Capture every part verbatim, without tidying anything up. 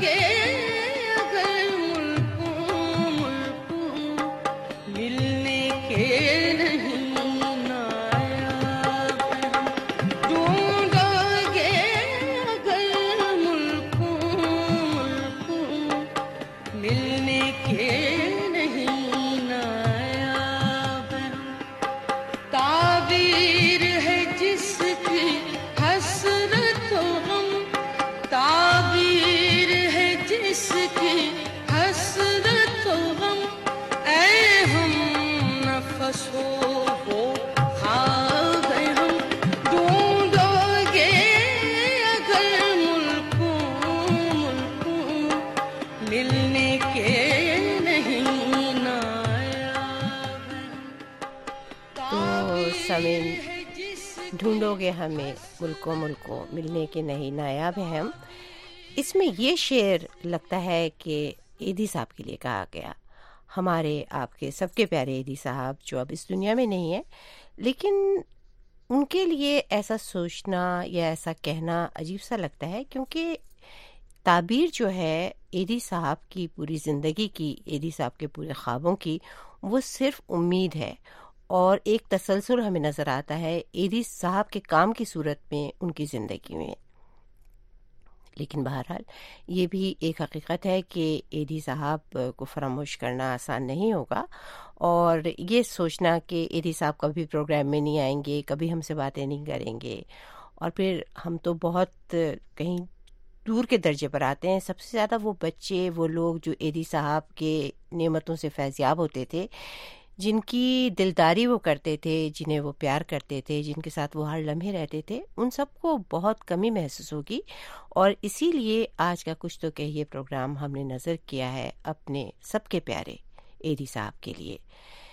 ڈھونڈوگے اگر ملکوں ملکوں ملنے کے نہیں نایاب ہم، ڈھونڈوگے اگر ملکوں ملکوں ملنے کے نہیں نایاب ہم، تعبیر ہے جس کی حسرت و غم، تعبیر ہے جس کی حسرت و غم، اے ہم نفس ہو وہ کھا گئے ہم، ڈھونڈوگے اگر ملکوں ملکوں ملنے کے نہیں نایاب ہم، تو سامعین، ہے جس ڈھونڈو گے ہمیں ملکوں ملکوں ملنے کے نہیں نایاب ہیں ہم، اس میں یہ شعر لگتا ہے کہ ایدھی صاحب کے لیے کہا گیا، ہمارے آپ کے سب کے پیارے ایدھی صاحب جو اب اس دنیا میں نہیں ہیں، لیکن ان کے لیے ایسا سوچنا یا ایسا کہنا عجیب سا لگتا ہے، کیونکہ تعبیر جو ہے ایدھی صاحب کی پوری زندگی کی، ایدھی صاحب کے پورے خوابوں کی، وہ صرف امید ہے، اور ایک تسلسل ہمیں نظر آتا ہے ایدھی صاحب کے کام کی صورت میں ان کی زندگی میں۔ لیکن بہرحال یہ بھی ایک حقیقت ہے کہ ایدھی صاحب کو فراموش کرنا آسان نہیں ہوگا، اور یہ سوچنا کہ ایدھی صاحب کبھی پروگرام میں نہیں آئیں گے، کبھی ہم سے باتیں نہیں کریں گے، اور پھر ہم تو بہت کہیں دور کے درجے پر آتے ہیں، سب سے زیادہ وہ بچے، وہ لوگ جو ایدھی صاحب کے نعمتوں سے فیضیاب ہوتے تھے، جن کی دلداری وہ کرتے تھے، جنہیں وہ پیار کرتے تھے، جن کے ساتھ وہ ہر لمحے رہتے تھے، ان سب کو بہت کمی محسوس ہوگی، اور اسی لیے آج کا کچھ تو کہیے پروگرام ہم نے نظر کیا ہے اپنے سب کے پیارے ایدھی صاحب کے لیے۔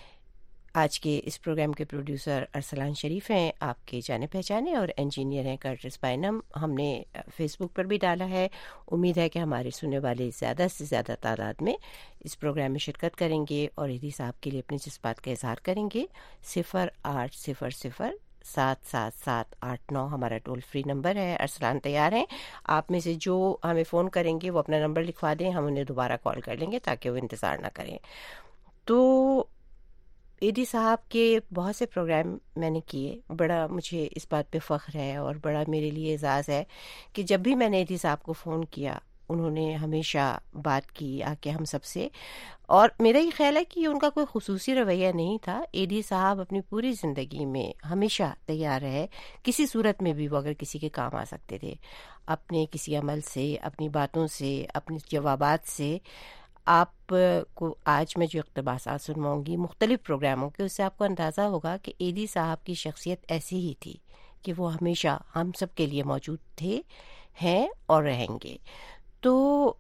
آج کے اس پروگرام کے پروڈیوسر ارسلان شریف ہیں، آپ کے جانے پہچانے، اور انجینئر ہیں کرٹس بائنم۔ ہم نے فیس بک پر بھی ڈالا ہے، امید ہے کہ ہمارے سننے والے زیادہ سے زیادہ تعداد میں اس پروگرام میں شرکت کریں گے اور ایدھی صاحب کے لیے اپنے جذبات کا اظہار کریں گے۔ صفر آٹھ صفر صفر سات سات سات آٹھ نو ہمارا ٹول فری نمبر ہے۔ ارسلان تیار ہیں، آپ میں سے جو ہمیں فون کریں گے وہ اپنا نمبر لکھوا دیں، ہم انہیں دوبارہ کال کر لیں گے تاکہ وہ انتظار نہ کریں۔ تو ایدھی صاحب کے بہت سے پروگرام میں نے کیے، بڑا مجھے اس بات پہ فخر ہے اور بڑا میرے لیے اعزاز ہے کہ جب بھی میں نے ایدھی صاحب کو فون کیا، انہوں نے ہمیشہ بات کی آ کے ہم سب سے، اور میرا یہ خیال ہے کہ ان کا کوئی خصوصی رویہ نہیں تھا۔ ایدھی صاحب اپنی پوری زندگی میں ہمیشہ تیار رہے، کسی صورت میں بھی وہ اگر کسی کے کام آ سکتے تھے، اپنے کسی عمل سے، اپنی باتوں سے، اپنے جوابات سے۔ آپ کو آج میں جو اقتباسات سنواؤں گی مختلف پروگراموں کے، اس سے آپ کو اندازہ ہوگا کہ ایدھی صاحب کی شخصیت ایسی ہی تھی کہ وہ ہمیشہ ہم سب کے لیے موجود تھے، ہیں اور رہیں گے۔ تو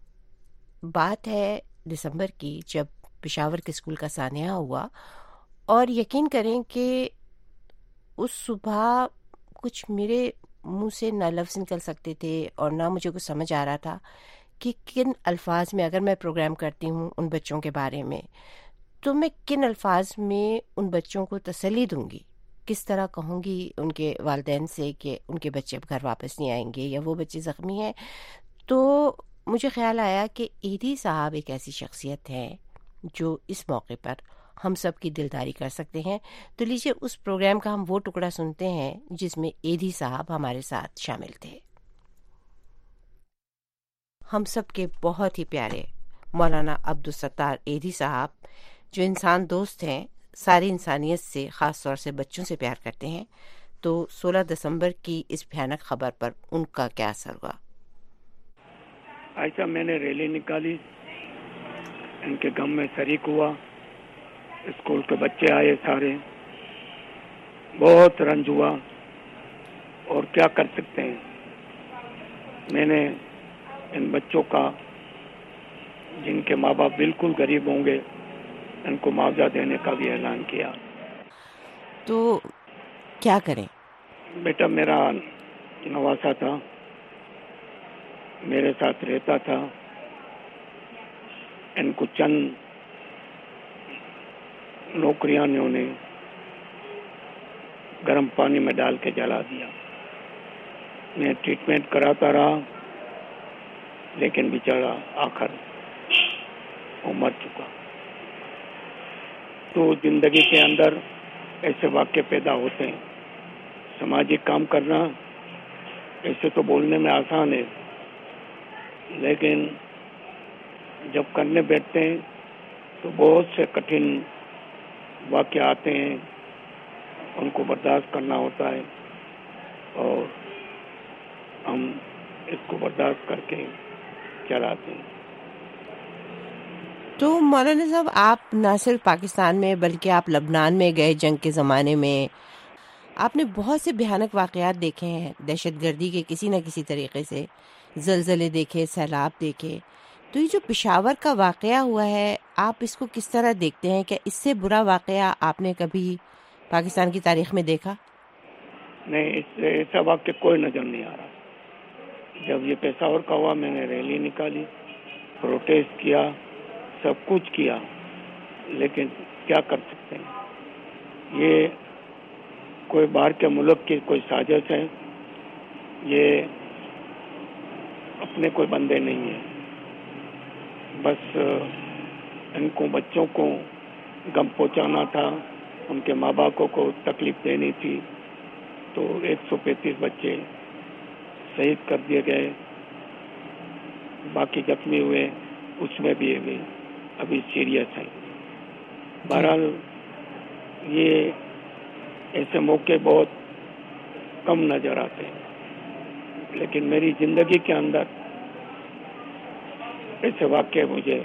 بات ہے دسمبر کی، جب پشاور کے اسکول کا سانحہ ہوا، اور یقین کریں کہ اس صبح کچھ میرے منہ سے نہ لفظ نکل سکتے تھے اور نہ مجھے کچھ سمجھ آ رہا تھا کہ کن الفاظ میں، اگر میں پروگرام کرتی ہوں ان بچوں کے بارے میں، تو میں کن الفاظ میں ان بچوں کو تسلی دوں گی، کس طرح کہوں گی ان کے والدین سے کہ ان کے بچے اب گھر واپس نہیں آئیں گے یا وہ بچے زخمی ہیں۔ تو مجھے خیال آیا کہ ایدھی صاحب ایک ایسی شخصیت ہے جو اس موقع پر ہم سب کی دلداری کر سکتے ہیں۔ تو لیجیے اس پروگرام کا ہم وہ ٹکڑا سنتے ہیں جس میں ایدھی صاحب ہمارے ساتھ شامل تھے۔ ہم سب کے بہت ہی پیارے مولانا عبدالستار ایدھی صاحب، جو انسان دوست ہیں، ساری انسانیت سے، خاص طور سے بچوں سے پیار کرتے ہیں۔ تو سولہ دسمبر کی اس بھیانک خبر پر ان کا کیا اثر ہوا؟ ایسا میں نے ریلی نکالی، ان کے غم میں شریک ہوا، اسکول کے بچے آئے سارے، بہت رنج ہوا، اور کیا کر سکتے ہیں۔ میں نے ان بچوں کا، جن کے ماں باپ بالکل غریب ہوں گے، ان کو معاوضہ دینے کا بھی اعلان کیا۔ تو کیا کریں؟ بیٹا میرا نواسا تھا، میرے ساتھ رہتا تھا، ان کو چند نوکریاں انہوں نے گرم پانی میں ڈال کے جلا دیا۔ میں ٹریٹمنٹ کراتا رہا، لیکن بیچارہ آخر وہ مر چکا. تو زندگی کے اندر ایسے واقعے پیدا ہوتے ہیں. سماجی کام کرنا ایسے تو بولنے میں آسان ہے، لیکن جب کرنے بیٹھتے ہیں تو بہت سے کٹھن واقعے آتے ہیں، ان کو برداشت کرنا ہوتا ہے اور ہم اس کو برداشت کر کے چلاتے ہیں. تو مولانا صاحب، آپ نہ صرف پاکستان میں بلکہ آپ لبنان میں گئے جنگ کے زمانے میں. آپ نے بہت سے بھیانک واقعات دیکھے ہیں، دہشت گردی کے کسی نہ کسی طریقے سے، زلزلے دیکھے، سیلاب دیکھے. تو یہ جو پشاور کا واقعہ ہوا ہے، آپ اس کو کس طرح دیکھتے ہیں؟ کہ اس سے برا واقعہ آپ نے کبھی پاکستان کی تاریخ میں دیکھا؟ نہیں، اس سے ایسا واقعہ کوئی نظر نہیں آ رہا. جب یہ پشاور کا ہوا، میں نے ریلی نکالی، پروٹیسٹ کیا، سب کچھ کیا، لیکن کیا کر سکتے ہیں؟ یہ کوئی باہر کے ملک کی کوئی سازش ہے. یہ اپنے کوئی بندے نہیں ہیں. بس ان کو بچوں کو غم پہنچانا تھا، ان کے ماں باپ کو تکلیف دینی تھی. تو ایک سو پینتیس بچے شہید کر دیے گئے، باقی زخمی ہوئے، اس میں بھی ہوئے ابھی سیریس ہیں. بہرحال یہ ایسے موقع بہت کم نظر آتے ہیں، لیکن میری زندگی کے اندر ایسے واقعے مجھے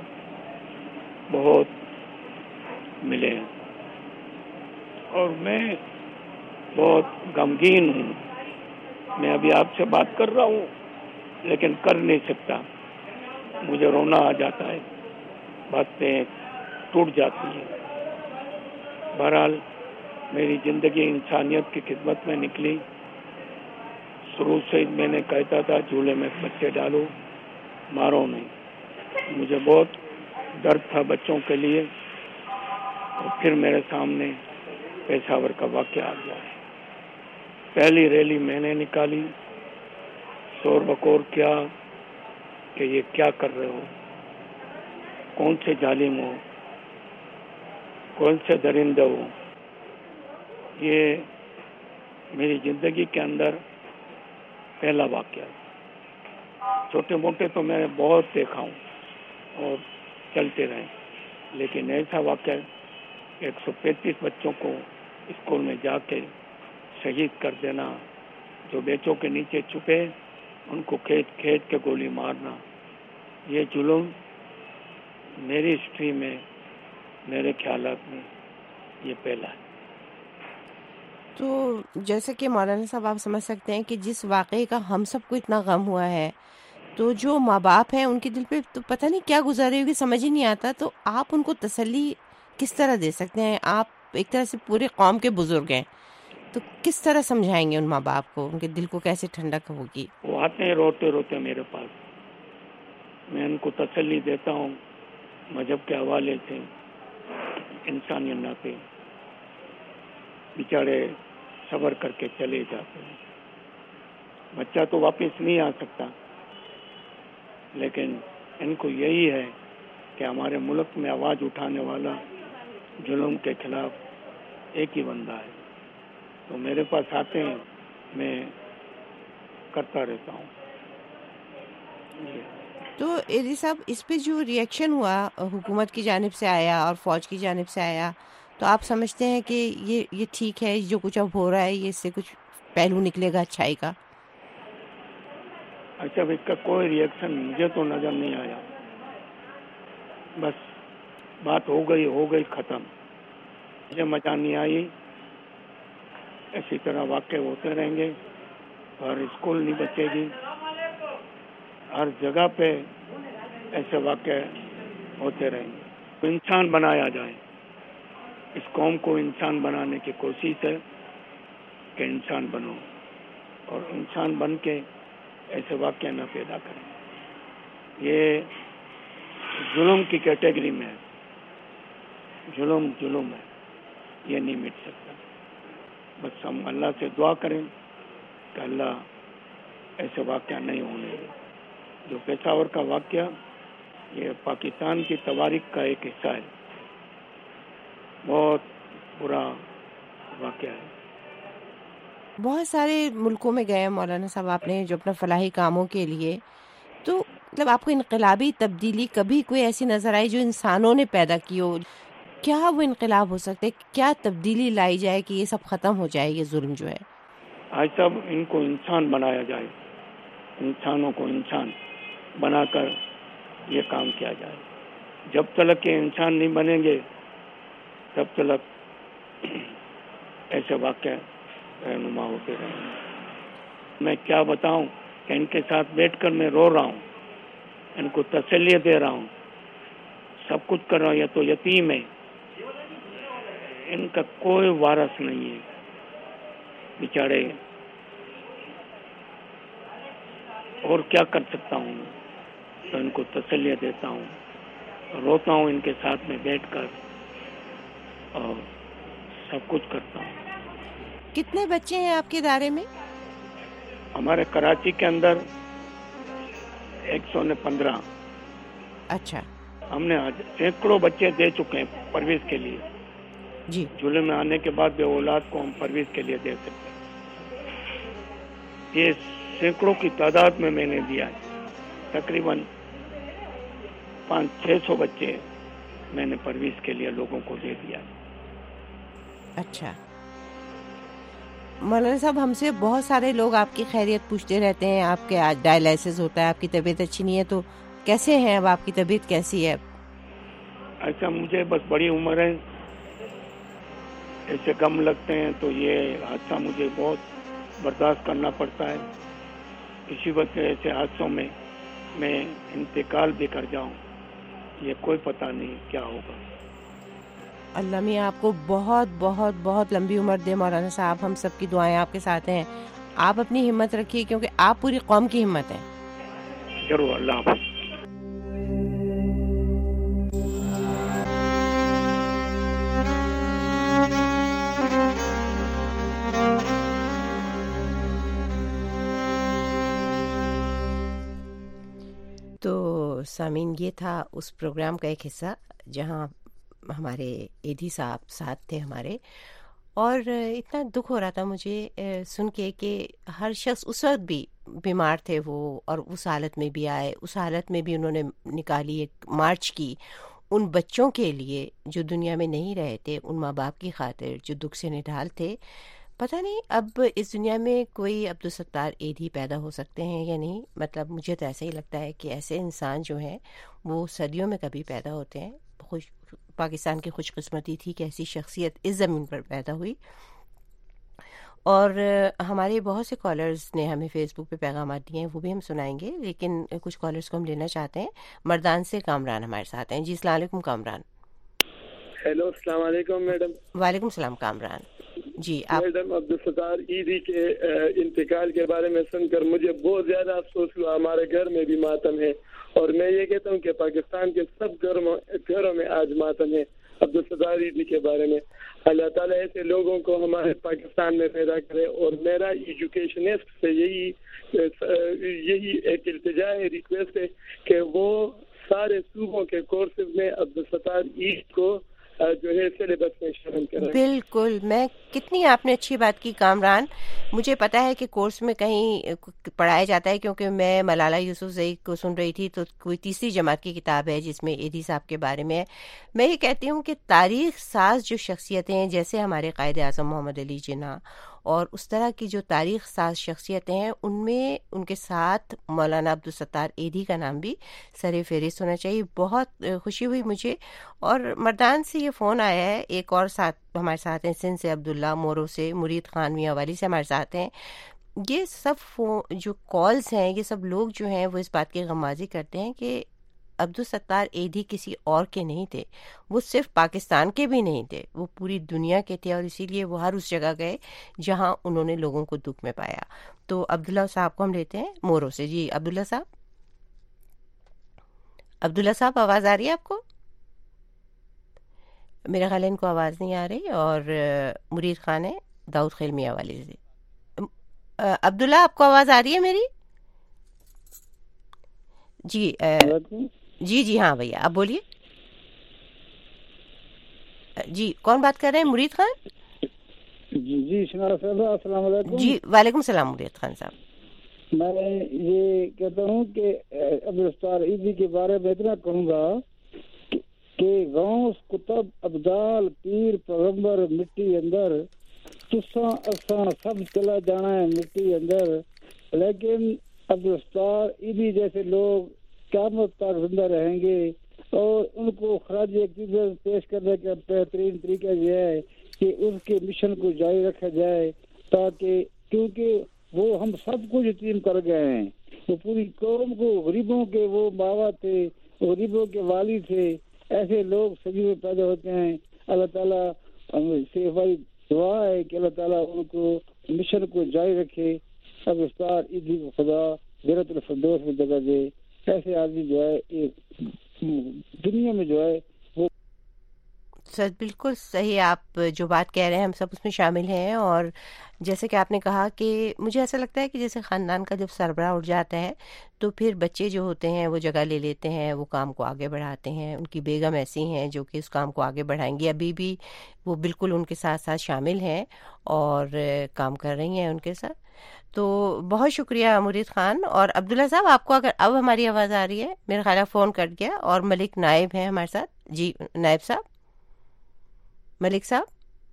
بہت ملے ہیں اور میں بہت غمگین ہوں. میں ابھی آپ سے بات کر رہا ہوں لیکن کر نہیں سکتا، مجھے رونا آ جاتا ہے، باتیں ٹوٹ جاتی ہیں. بہرحال میری زندگی انسانیت کی خدمت میں نکلی. شروع سے میں نے کہتا تھا جھولے میں بچے ڈالو، مارو نہیں. مجھے بہت درد تھا بچوں کے لیے، اور پھر میرے سامنے پشاور کا واقعہ آ گیا. پہلی ریلی میں نے نکالی، شور بکور کیا کہ یہ کیا کر رہے ہو، کون سے ظالم ہو، کون سے درندے ہو. یہ میری زندگی کے اندر پہلا واقعہ ہے. چھوٹے موٹے تو میں نے بہت دیکھا ہوں اور چلتے رہے، لیکن ایسا واقعہ ایک سو پینتیس بچوں کو اسکول میں جا کے شہید کر دینا، جو بیچوں کے نیچے چھپے ان کو کھینچ کھینچ کے گولی مارنا، یہ ظلم میری ہسٹری میں، میرے خیالات میں یہ پہلا ہے. تو جیسا کہ مولانا صاحب آپ سمجھ سکتے ہیں کہ جس واقعے کا ہم سب کو اتنا غم ہوا ہے، تو جو ماں باپ ہیں ان کے دل پہ تو پتہ نہیں کیا گزارے ہوگی، سمجھ ہی نہیں آتا. تو آپ ان کو تسلی کس طرح دے سکتے ہیں؟ آپ ایک طرح سے پورے قوم کے بزرگ ہیں، تو کس طرح سمجھائیں گے ان ماں باپ کو؟ ان کے دل کو کیسے ٹھنڈک ہوگی؟ وہ آتے ہیں روتے روتے میرے پاس، میں ان کو تسلی دیتا ہوں مذہب کے حوالے سے، انسانیت ناطے. بیچارے صبر کر کے چلے جاتے ہیں. بچہ تو واپس نہیں آ سکتا، لیکن ان کو یہی ہے کہ ہمارے ملک میں آواز اٹھانے والا ظلم کے خلاف ایک ہی بندہ ہے. تو میرے پاس آتے ہیں، میں کرتا رہتا ہوں. تو ایدی صاحب، اس پہ جو ری ایکشن ہوا حکومت کی جانب سے آیا اور فوج کی جانب سے آیا، تو آپ سمجھتے ہیں کہ یہ یہ ٹھیک ہے؟ جو کچھ اب ہو رہا ہے یہ اس سے کچھ پہلو نکلے گا اچھائی کا؟ اچھا، اس کا کوئی ری ایکشن مجھے تو نظر نہیں آیا. بس بات ہو گئی ہو گئی ختم. مجھے مزہ نہیں آئی. اسی طرح واقع ہوتے رہیں گے، ہر اسکول نہیں بچے گی، ہر جگہ پہ ایسے واقع ہوتے رہیں گے. تو انسان بنایا جائے، اس قوم کو انسان بنانے کی کوشش ہے کہ انسان بنو، اور انسان بن کے ایسے واقعہ نہ پیدا کریں. یہ ظلم کی کیٹیگری میں ہے. ظلم ظلم ہے، یہ نہیں مٹ سکتا. بس ہم اللہ سے دعا کریں کہ اللہ ایسے واقعہ نہیں ہونے دے. جو پشاور کا واقعہ یہ پاکستان کی تواریخ کا ایک حصہ ہے. بہت برا واقعہ ہے. بہت سارے ملکوں میں گئے مولانا صاحب آپ نے جو اپنا فلاحی کاموں کے لیے، تو مطلب آپ کو انقلابی تبدیلی کبھی کوئی ایسی نظر آئی جو انسانوں نے پیدا کی ہو؟ کیا وہ انقلاب ہو سکتے، کیا تبدیلی لائی جائے کہ یہ سب ختم ہو جائے، یہ ظلم جو ہے؟ آج تب ان کو انسان بنایا جائے، انسانوں کو انسان بنا کر یہ کام کیا جائے. جب تک کہ انسان نہیں بنیں گے تب تک ایسے واقعہ رہنما ہوتے رہیں گے. میں کیا بتاؤں کہ ان کے ساتھ بیٹھ کر میں رو رہا ہوں، ان کو تسلی دے رہا ہوں، سب کچھ کر رہا ہوں. یہ تو یتیم ہے، ان کا کوئی وارث نہیں ہے بیچارے. اور کیا کر سکتا ہوں؟ تو ان کو تسلی دیتا ہوں، روتا ہوں ان کے ساتھ میں بیٹھ کر اور سب کچھ کرتا ہوں. کتنے بچے ہیں آپ کے ادارے میں؟ ہمارے کراچی کے اندر ایک سو نے پندرہ. اچھا. ہم نے آج سینکڑوں بچے دے چکے ہیں پرویز کے لیے. جی. جولے میں آنے کے بعد بے اولاد کو ہم پرویز کے لیے دے سکتے ہیں. یہ سینکڑوں کی تعداد میں میں نے دیا ہے. تقریباً پانچ چھ سو بچے میں نے پرویز کے لیے لوگوں کو دے دیا. اچھا مولانا صاحب، ہم سے بہت سارے لوگ آپ کی خیریت پوچھتے رہتے ہیں. آپ کے آج ڈائلائسس ہوتا ہے، آپ کی طبیعت اچھی نہیں ہے، تو کیسے ہیں اب؟ آپ کی طبیعت کیسی ہے؟ ایسا مجھے بس بڑی عمر ہے، ایسے غم لگتے ہیں تو یہ حادثہ مجھے بہت برداشت کرنا پڑتا ہے. کسی وقت ایسے حادثوں میں میں انتقال بھی کر جاؤں، یہ کوئی پتہ نہیں کیا ہوگا. اللہ میاں آپ کو بہت بہت بہت لمبی عمر دے مولانا صاحب. ہم سب کی دعائیں آپ کے ساتھ ہیں. آپ اپنی ہمت رکھیے کیونکہ آپ پوری قوم کی ہمت ہیں. ضرور. اللہ حافظ. تو سامعین، یہ تھا اس پروگرام کا ایک حصہ جہاں ہمارے ایدھی صاحب ساتھ تھے ہمارے، اور اتنا دکھ ہو رہا تھا مجھے سن کے کہ ہر شخص اس وقت بھی بیمار تھے وہ، اور اس حالت میں بھی آئے. اس حالت میں بھی انہوں نے نکالی ایک مارچ کی ان بچوں کے لیے جو دنیا میں نہیں رہے تھے، ان ماں باپ کی خاطر جو دکھ سے نڈھال تھے. پتہ نہیں اب اس دنیا میں کوئی عبدالستار ایدھی پیدا ہو سکتے ہیں یا نہیں. مطلب مجھے تو ایسا ہی لگتا ہے کہ ایسے انسان جو ہیں وہ صدیوں میں کبھی پیدا ہوتے ہیں. خوش پاکستان کی خوش قسمتی تھی کہ ایسی شخصیت اس زمین پر پیدا ہوئی. اور ہمارے بہت سے کالرز نے ہمیں فیس بک پہ پیغامات دیے ہیں، وہ بھی ہم سنائیں گے، لیکن کچھ کالرز کو ہم لینا چاہتے ہیں. مردان سے کامران ہمارے ساتھ ہیں. جی السلام علیکم کامران. ہیلو، السلام علیکم میڈم. وعلیکم السلام کامران. جی آپ میڈم، عبدالستار ایدھی کے انتقال کے بارے میں سن کر مجھے بہت زیادہ افسوس ہوا. ہمارے گھر میں بھی ماتم ہے، اور میں یہ کہتا ہوں کہ پاکستان کے سب گھروں میں آج ماتم ہے عبدالستار ایدھی کے بارے میں. اللہ تعالیٰ ایسے لوگوں کو ہمارے پاکستان میں پیدا کرے. اور میرا ایجوکیشنسٹ سے یہی یہی ایک التجا ہے، ریکویسٹ ہے کہ وہ سارے صوبوں کے کورسز میں عبدالستار ایدھی کو جو ہے سلیبس میں شامل کریں. بالکل. میں کتنی آپ نے اچھی بات کی کامران. مجھے پتا ہے کہ کورس میں کہیں پڑھایا جاتا ہے، کیونکہ میں ملالہ یوسفزئی کو سن رہی تھی تو کوئی تیسری جماعت کی کتاب ہے جس میں ایدھی صاحب کے بارے میں ہے. میں یہ کہتی ہوں کہ تاریخ ساز جو شخصیتیں ہیں، جیسے ہمارے قائد اعظم محمد علی جناح اور اس طرح کی جو تاریخ ساز شخصیتیں ہیں، ان میں ان کے ساتھ مولانا عبدالستار ایدھی کا نام بھی سر فہرست ہونا چاہیے. بہت خوشی ہوئی مجھے. اور مردان سے یہ فون آیا ہے، ایک اور ساتھ ہمارے ساتھ ہیں سندھ سے عبداللہ، مورو سے مرید خان، میاں والی سے ہمارے ساتھ ہیں. یہ سب فون جو کالز ہیں، یہ سب لوگ جو ہیں وہ اس بات کی غمازی کرتے ہیں کہ عبدالستار ایدھی کسی اور کے نہیں تھے، وہ صرف پاکستان کے بھی نہیں تھے، وہ پوری دنیا کے تھے، اور اسی لیے وہ ہر اس جگہ گئے جہاں انہوں نے لوگوں کو دکھ میں پایا. تو عبداللہ صاحب کو ہم لیتے ہیں مورو سے. جی عبداللہ صاحب. عبداللہ صاحب آواز آ رہی ہے آپ کو؟ میرا خیال ہے ان کو آواز نہیں آ رہی. اور مرید خان ہے داؤد خیل میاں والی سے. عبداللہ آپ کو آواز آ رہی ہے میری؟ جی جی جی ہاں بھیا آپ بولیے. جی کون بات کر رہے ہیں؟ مرید خان. جی جی شنارا صاحب السلام علیکم. جی وعلیکم السلام مرید خان صاحب. میں یہ کہتا ہوں کہ عبدالستار عیدی کے بارے میں اتنا کہوں گا کہ غوث کتب ابدال پیر پیغمبر مٹی اندر تساں اساں سب چلا جانا ہے مٹی اندر، لیکن عبدالستار عیدی جیسے لوگ قیامت تک زندہ رہیں گے، اور ان کو خراج عقیدت پیش کرنے کا بہترین طریقہ یہ ہے کہ اس کے مشن کو جاری رکھا جائے، تاکہ کیونکہ وہ ہم سب کو یتیم کر گئے ہیں، وہ پوری قوم کو، غریبوں کے وہ باوا تھے، غریبوں کے والد تھے، ایسے لوگ سبھی میں پیدا ہوتے ہیں. اللہ تعالیٰ سے ہماری دعا ہے کہ اللہ تعالیٰ ان کو مشن کو جاری رکھے. اب افطار عیدی کو خدا جنت الفردوس میں جگہ دے. ایسے آدمی جو ہے دنیا میں جو ہے وہ سر بالکل صحیح. آپ جو بات کہہ رہے ہیں ہم سب اس میں شامل ہیں، اور جیسے کہ آپ نے کہا کہ مجھے ایسا لگتا ہے کہ جیسے خاندان کا جب سربراہ اٹھ جاتا ہے تو پھر بچے جو ہوتے ہیں وہ جگہ لے لیتے ہیں، وہ کام کو آگے بڑھاتے ہیں. ان کی بیگم ایسی ہیں جو کہ اس کام کو آگے بڑھائیں گی، ابھی بھی وہ بالکل ان کے ساتھ ساتھ شامل ہیں اور کام کر رہی ہیں ان کے ساتھ. تو بہت شکریہ مرید خان. اور عبداللہ صاحب آپ کو اگر اب ہماری آواز آ رہی ہے، میرا خیال ہے فون کٹ گیا. اور ملک نائب ہیں ہمارے ساتھ. جی نائب صاحب، ملک صاحب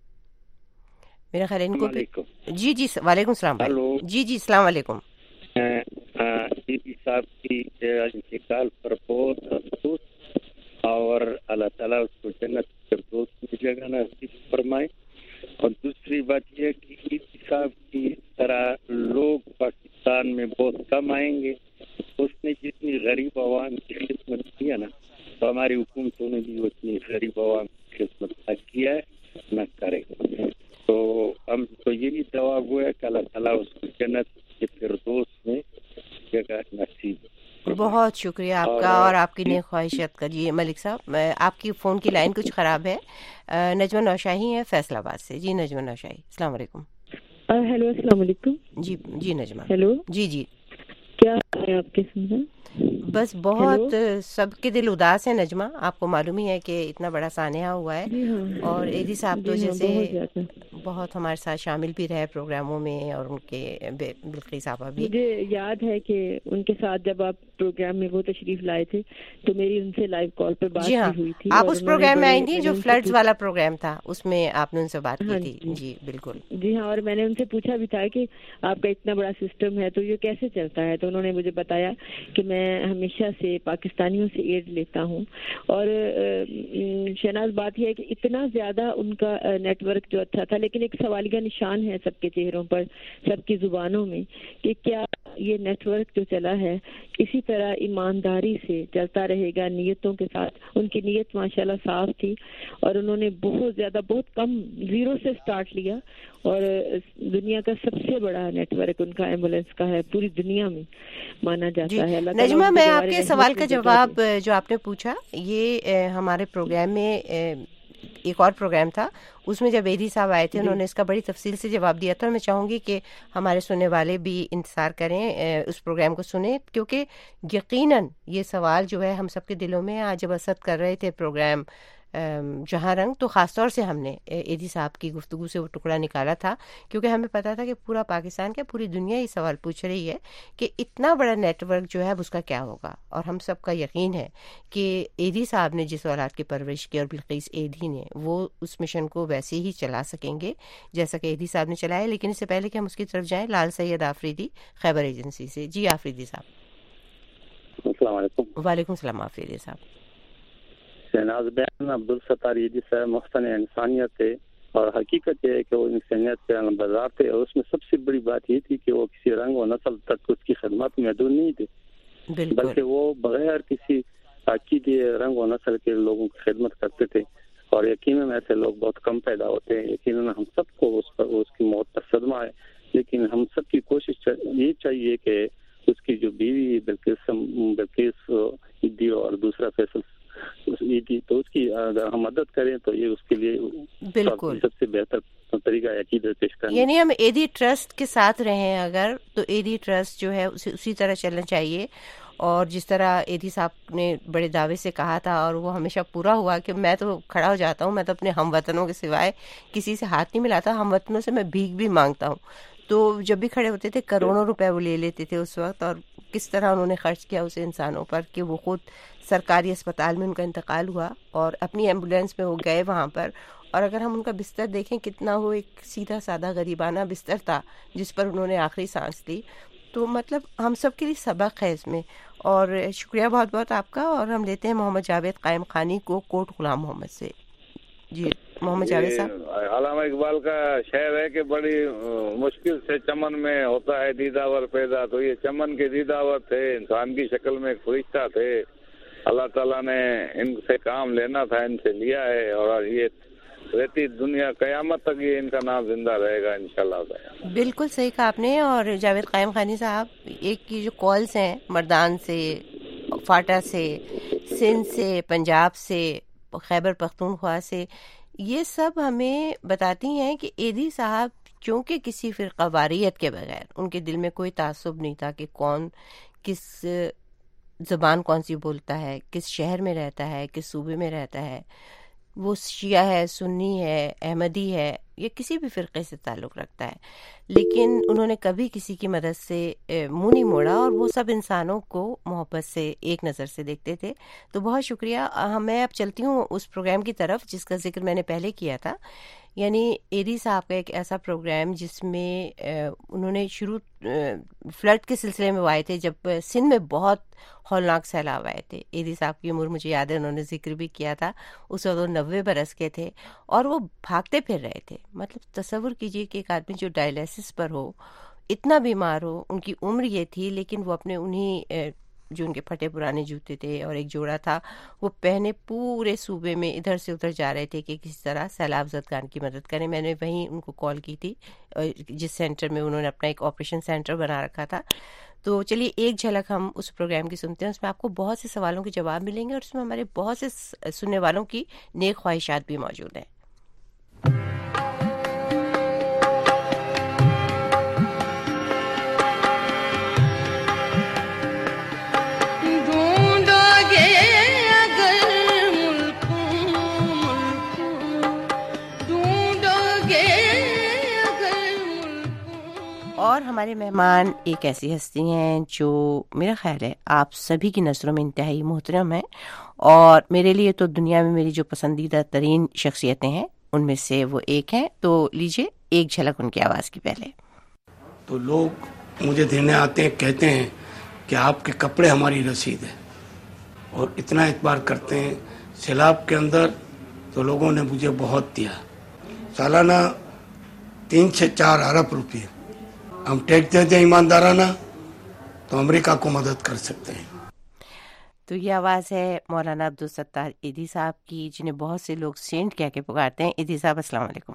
میرا خیال ان کو جی جی وعلیکم السلام. جی جی السلام علیکم. عیدی صاحب کی انتقال پر بہت افسوس، اور اللہ تعالیٰ اس کو جنت فردوس کی جگہ نصیب فرمائے. اور دوسری بات یہ کہ عیدی صاحب کی طرح لوگ پاکستان میں بہت کم آئیں گے. اس نے جتنی غریب عوام کی خدمت کی ہے نا، تو ہماری حکومتوں نے بھی اتنی غریب عوام کی خدمت نہ کیا ہے نہ کرے. تو ہم تو یہی دعا ہوا ہے کہ اللہ تعالیٰ اس کو جنت کے فردوس میں جگہ نصیب. بہت شکریہ آپ کا اور آپ کی نیک خواہشات کا. جی ملک صاحب آپ کی فون کی لائن کچھ خراب ہے. نجمہ نوشاہی ہے فیصل آباد سے. جی نجمہ نوشاہی السلام علیکم. ہیلو السلام علیکم. جی جی نجمہ. ہیلو جی جی کیا ہے آپ کے سننا؟ بس بہت سب کے دل اداس ہیں نجمہ. آپ کو معلوم ہی ہے کہ اتنا بڑا سانحہ ہوا ہے. جی ہاں. اور ایدی صاحب تو جی ہاں جیسے بہت ہمارے ساتھ شامل بھی رہے پروگراموں میں، اور ان کے بلقیس صاحبہ بھی. مجھے یاد ہے کہ ان کے ساتھ جب آپ پروگرام میں وہ تشریف لائے تھے تو میری ان سے لائیو کال پہ بات جی ہاں ہوئی تھی. آپ اس پروگرام میں آئی تھی جو فلڈز والا پروگرام تھا، اس میں آپ نے ان سے بات کی تھی. جی بالکل. جی ہاں. اور میں نے ان سے پوچھا بھی تھا کہ آپ کا اتنا بڑا سسٹم ہے تو یہ کیسے چلتا ہے، تو انہوں نے مجھے بتایا کہ میں ہمیشہ سے پاکستانیوں سے ایڈ لیتا ہوں. اور شہناز بات یہ ہے کہ اتنا زیادہ ان کا نیٹ ورک جو اچھا تھا، لیکن ایک سوالیہ نشان ہے سب کے چہروں پر، سب کی زبانوں میں، کہ کیا یہ نیٹ ورک جو چلا ہے اسی طرح ایمانداری سے چلتا رہے گا نیتوں کے ساتھ. ان کی نیت ماشاءاللہ صاف تھی، اور انہوں نے بہت زیادہ بہت کم زیرو سے سٹارٹ لیا، اور دنیا کا سب سے بڑا نیٹ ورک ان کا ایمبولینس کا ہے، پوری دنیا میں مانا جاتا ہے. اللہ نجمہ میں آپ کے سوال کا جواب جو آپ نے پوچھا، یہ ہمارے پروگرام میں ایک اور پروگرام تھا، اس میں جب ایدی صاحب آئے تھے انہوں نے اس کا بڑی تفصیل سے جواب دیا تھا. اور میں چاہوں گی کہ ہمارے سننے والے بھی انتظار کریں، اس پروگرام کو سنیں، کیونکہ یقیناً یہ سوال جو ہے ہم سب کے دلوں میں آج جب اسد کر رہے تھے پروگرام جہاں رنگ، تو خاص طور سے ہم نے ایدی صاحب کی گفتگو سے وہ ٹکڑا نکالا تھا، کیونکہ ہمیں پتا تھا کہ پورا پاکستان کا پوری دنیا یہ سوال پوچھ رہی ہے کہ اتنا بڑا نیٹ ورک جو ہے اس کا کیا ہوگا. اور ہم سب کا یقین ہے کہ ایدی صاحب نے جس اولاد کی پرورش کی اور بلقیس ایدی نے، وہ اس مشن کو ویسے ہی چلا سکیں گے جیسا کہ ایدی صاحب نے چلایا. لیکن اس سے پہلے کہ ہم اس کی طرف جائیں، لال سید آفریدی خیبر ایجنسی سے. جی آفریدی صاحب. السلام علیکم. وعلیکم السلام آفریدی صاحب. شہناز بیان عبدالستار عیدی صاحب محسن انسانیت تھے، اور حقیقت یہ ہے کہ وہ انسانیت کے بازار تھے. اور اس میں سب سے بڑی بات یہ تھی کہ وہ کسی رنگ و نسل تک اس کی خدمات محدود نہیں تھے، بلکہ وہ بغیر کسی عقیدے رنگ و نسل کے لوگوں کی خدمت کرتے تھے. اور یقیناً ایسے لوگ بہت کم پیدا ہوتے ہیں. یقیناً ہم سب کو اس پر اس کی موت پر صدمہ ہے، لیکن ہم سب کی کوشش یہ چاہیے کہ اس کی جو بیوی بلقیس بلقیس عیدی اور دوسرا فیصل عیدی، تو اس کی اگر ہم مدد کریں تو یہ اس کے لیے بالکل سب سے بہتر طریقہ عقیدت پیش کرنا. یعنی ہم ایدی ٹرسٹ کے ساتھ رہیں اگر، تو ایدی ٹرسٹ جو ہے اسے اسی طرح چلنا چاہیے. اور جس طرح ایدھی صاحب نے بڑے دعوے سے کہا تھا اور وہ ہمیشہ پورا ہوا کہ میں تو کھڑا ہو جاتا ہوں, میں تو اپنے ہم وطنوں کے سوائے کسی سے ہاتھ نہیں ملاتا, ہم وطنوں سے میں بھیک بھی مانگتا ہوں. تو جب بھی کھڑے ہوتے تھے کروڑوں روپے وہ لے لیتے تھے اس وقت, اور کس طرح انہوں نے خرچ کیا اسے انسانوں پر کہ وہ خود سرکاری اسپتال میں ان کا انتقال ہوا اور اپنی ایمبولینس میں وہ گئے وہاں پر. اور اگر ہم ان کا بستر دیکھیں کتنا وہ ایک سیدھا سادہ غریبانہ بستر تھا جس پر انہوں نے آخری سانس لی, تو مطلب ہم سب کے لیے سبق ہے اس میں. اور شکریہ بہت بہت آپ کا. اور ہم لیتے ہیں محمد جاوید قائم خانی کو کوٹ غلام محمد سے. جی محمد جاوید صاحب. علامہ اقبال کا شعر ہے کہ بڑی مشکل سے چمن میں ہوتا ہے دیداور پیدا, تو یہ چمن کے دیداور تھے, انسان کی شکل میں ایک فرشتہ تھے. اللہ تعالیٰ نے ان سے کام لینا تھا, ان سے لیا ہے, اور یہ رہتی دنیا قیامت تک یہ ان کا نام زندہ رہے گا انشاءاللہ. بالکل صحیح کہا آپ نے. اور جاوید قائم خانی صاحب, ایک کی جو کالز ہیں مردان سے, فاٹا سے, سندھ سے, پنجاب سے, خیبر پختونخوا سے, یہ سب ہمیں بتاتی ہیں کہ ایدھی صاحب چونکہ کسی فرقہ واریت کے بغیر, ان کے دل میں کوئی تعصب نہیں تھا کہ کون کس زبان کون سی بولتا ہے, کس شہر میں رہتا ہے, کس صوبے میں رہتا ہے, وہ شیعہ ہے, سنی ہے, احمدی ہے, یا کسی بھی فرقے سے تعلق رکھتا ہے, لیکن انہوں نے کبھی کسی کی مدد سے منہ نہیں موڑا, اور وہ سب انسانوں کو محبت سے ایک نظر سے دیکھتے تھے. تو بہت شکریہ. میں اب چلتی ہوں اس پروگرام کی طرف جس کا ذکر میں نے پہلے کیا تھا, یعنی ایدھی صاحب کا ایک ایسا پروگرام جس میں انہوں نے شروع فلڈ کے سلسلے میں آئے تھے جب سندھ میں بہت ہولناک سیلاب آئے تھے. ایدھی صاحب کی عمر مجھے یاد ہے, انہوں نے ذکر بھی کیا تھا, اس وقت وہ نوے برس کے تھے اور وہ بھاگتے پھر رہے تھے. مطلب تصور کیجئے کہ ایک آدمی جو ڈائلیسس پر ہو, اتنا بیمار ہو, ان کی عمر یہ تھی, لیکن وہ اپنے انہی جو ان کے پھٹے پرانے جوتے تھے اور ایک جوڑا تھا وہ پہنے پورے صوبے میں ادھر سے ادھر جا رہے تھے کہ کسی طرح سیلاب زدگان کی مدد کریں. میں نے وہیں ان کو کال کی تھی جس سینٹر میں انہوں نے اپنا ایک آپریشن سینٹر بنا رکھا تھا. تو چلیے ایک جھلک ہم اس پروگرام کی سنتے ہیں, اس میں آپ کو بہت سے سوالوں کے جواب ملیں گے اور اس میں ہمارے بہت سے سننے والوں کی نیک خواہشات بھی موجود ہیں. اور ہمارے مہمان ایک ایسی ہستی ہیں جو میرا خیال ہے آپ سبھی کی نظروں میں انتہائی محترم ہیں, اور میرے لیے تو دنیا میں میری جو پسندیدہ ترین شخصیتیں ہیں ان میں سے وہ ایک ہیں. تو لیجئے ایک جھلک ان کی آواز کی. پہلے تو لوگ مجھے دینے آتے ہیں, کہتے ہیں کہ آپ کے کپڑے ہماری رسید ہے, اور اتنا اعتبار کرتے ہیں. سیلاب کے اندر تو لوگوں نے مجھے بہت دیا, سالانہ تین سے چار ارب روپے ہم ٹیکس دیتے ہیں ایماندارانہ, تو امریکہ کو مدد کر سکتے ہیں. تو یہ آواز ہے مولانا عبدالستار ایدھی صاحب کی, جنہیں بہت سے لوگ سینٹ کہہ کے پکارتے ہیں. ایدھی صاحب السلام علیکم.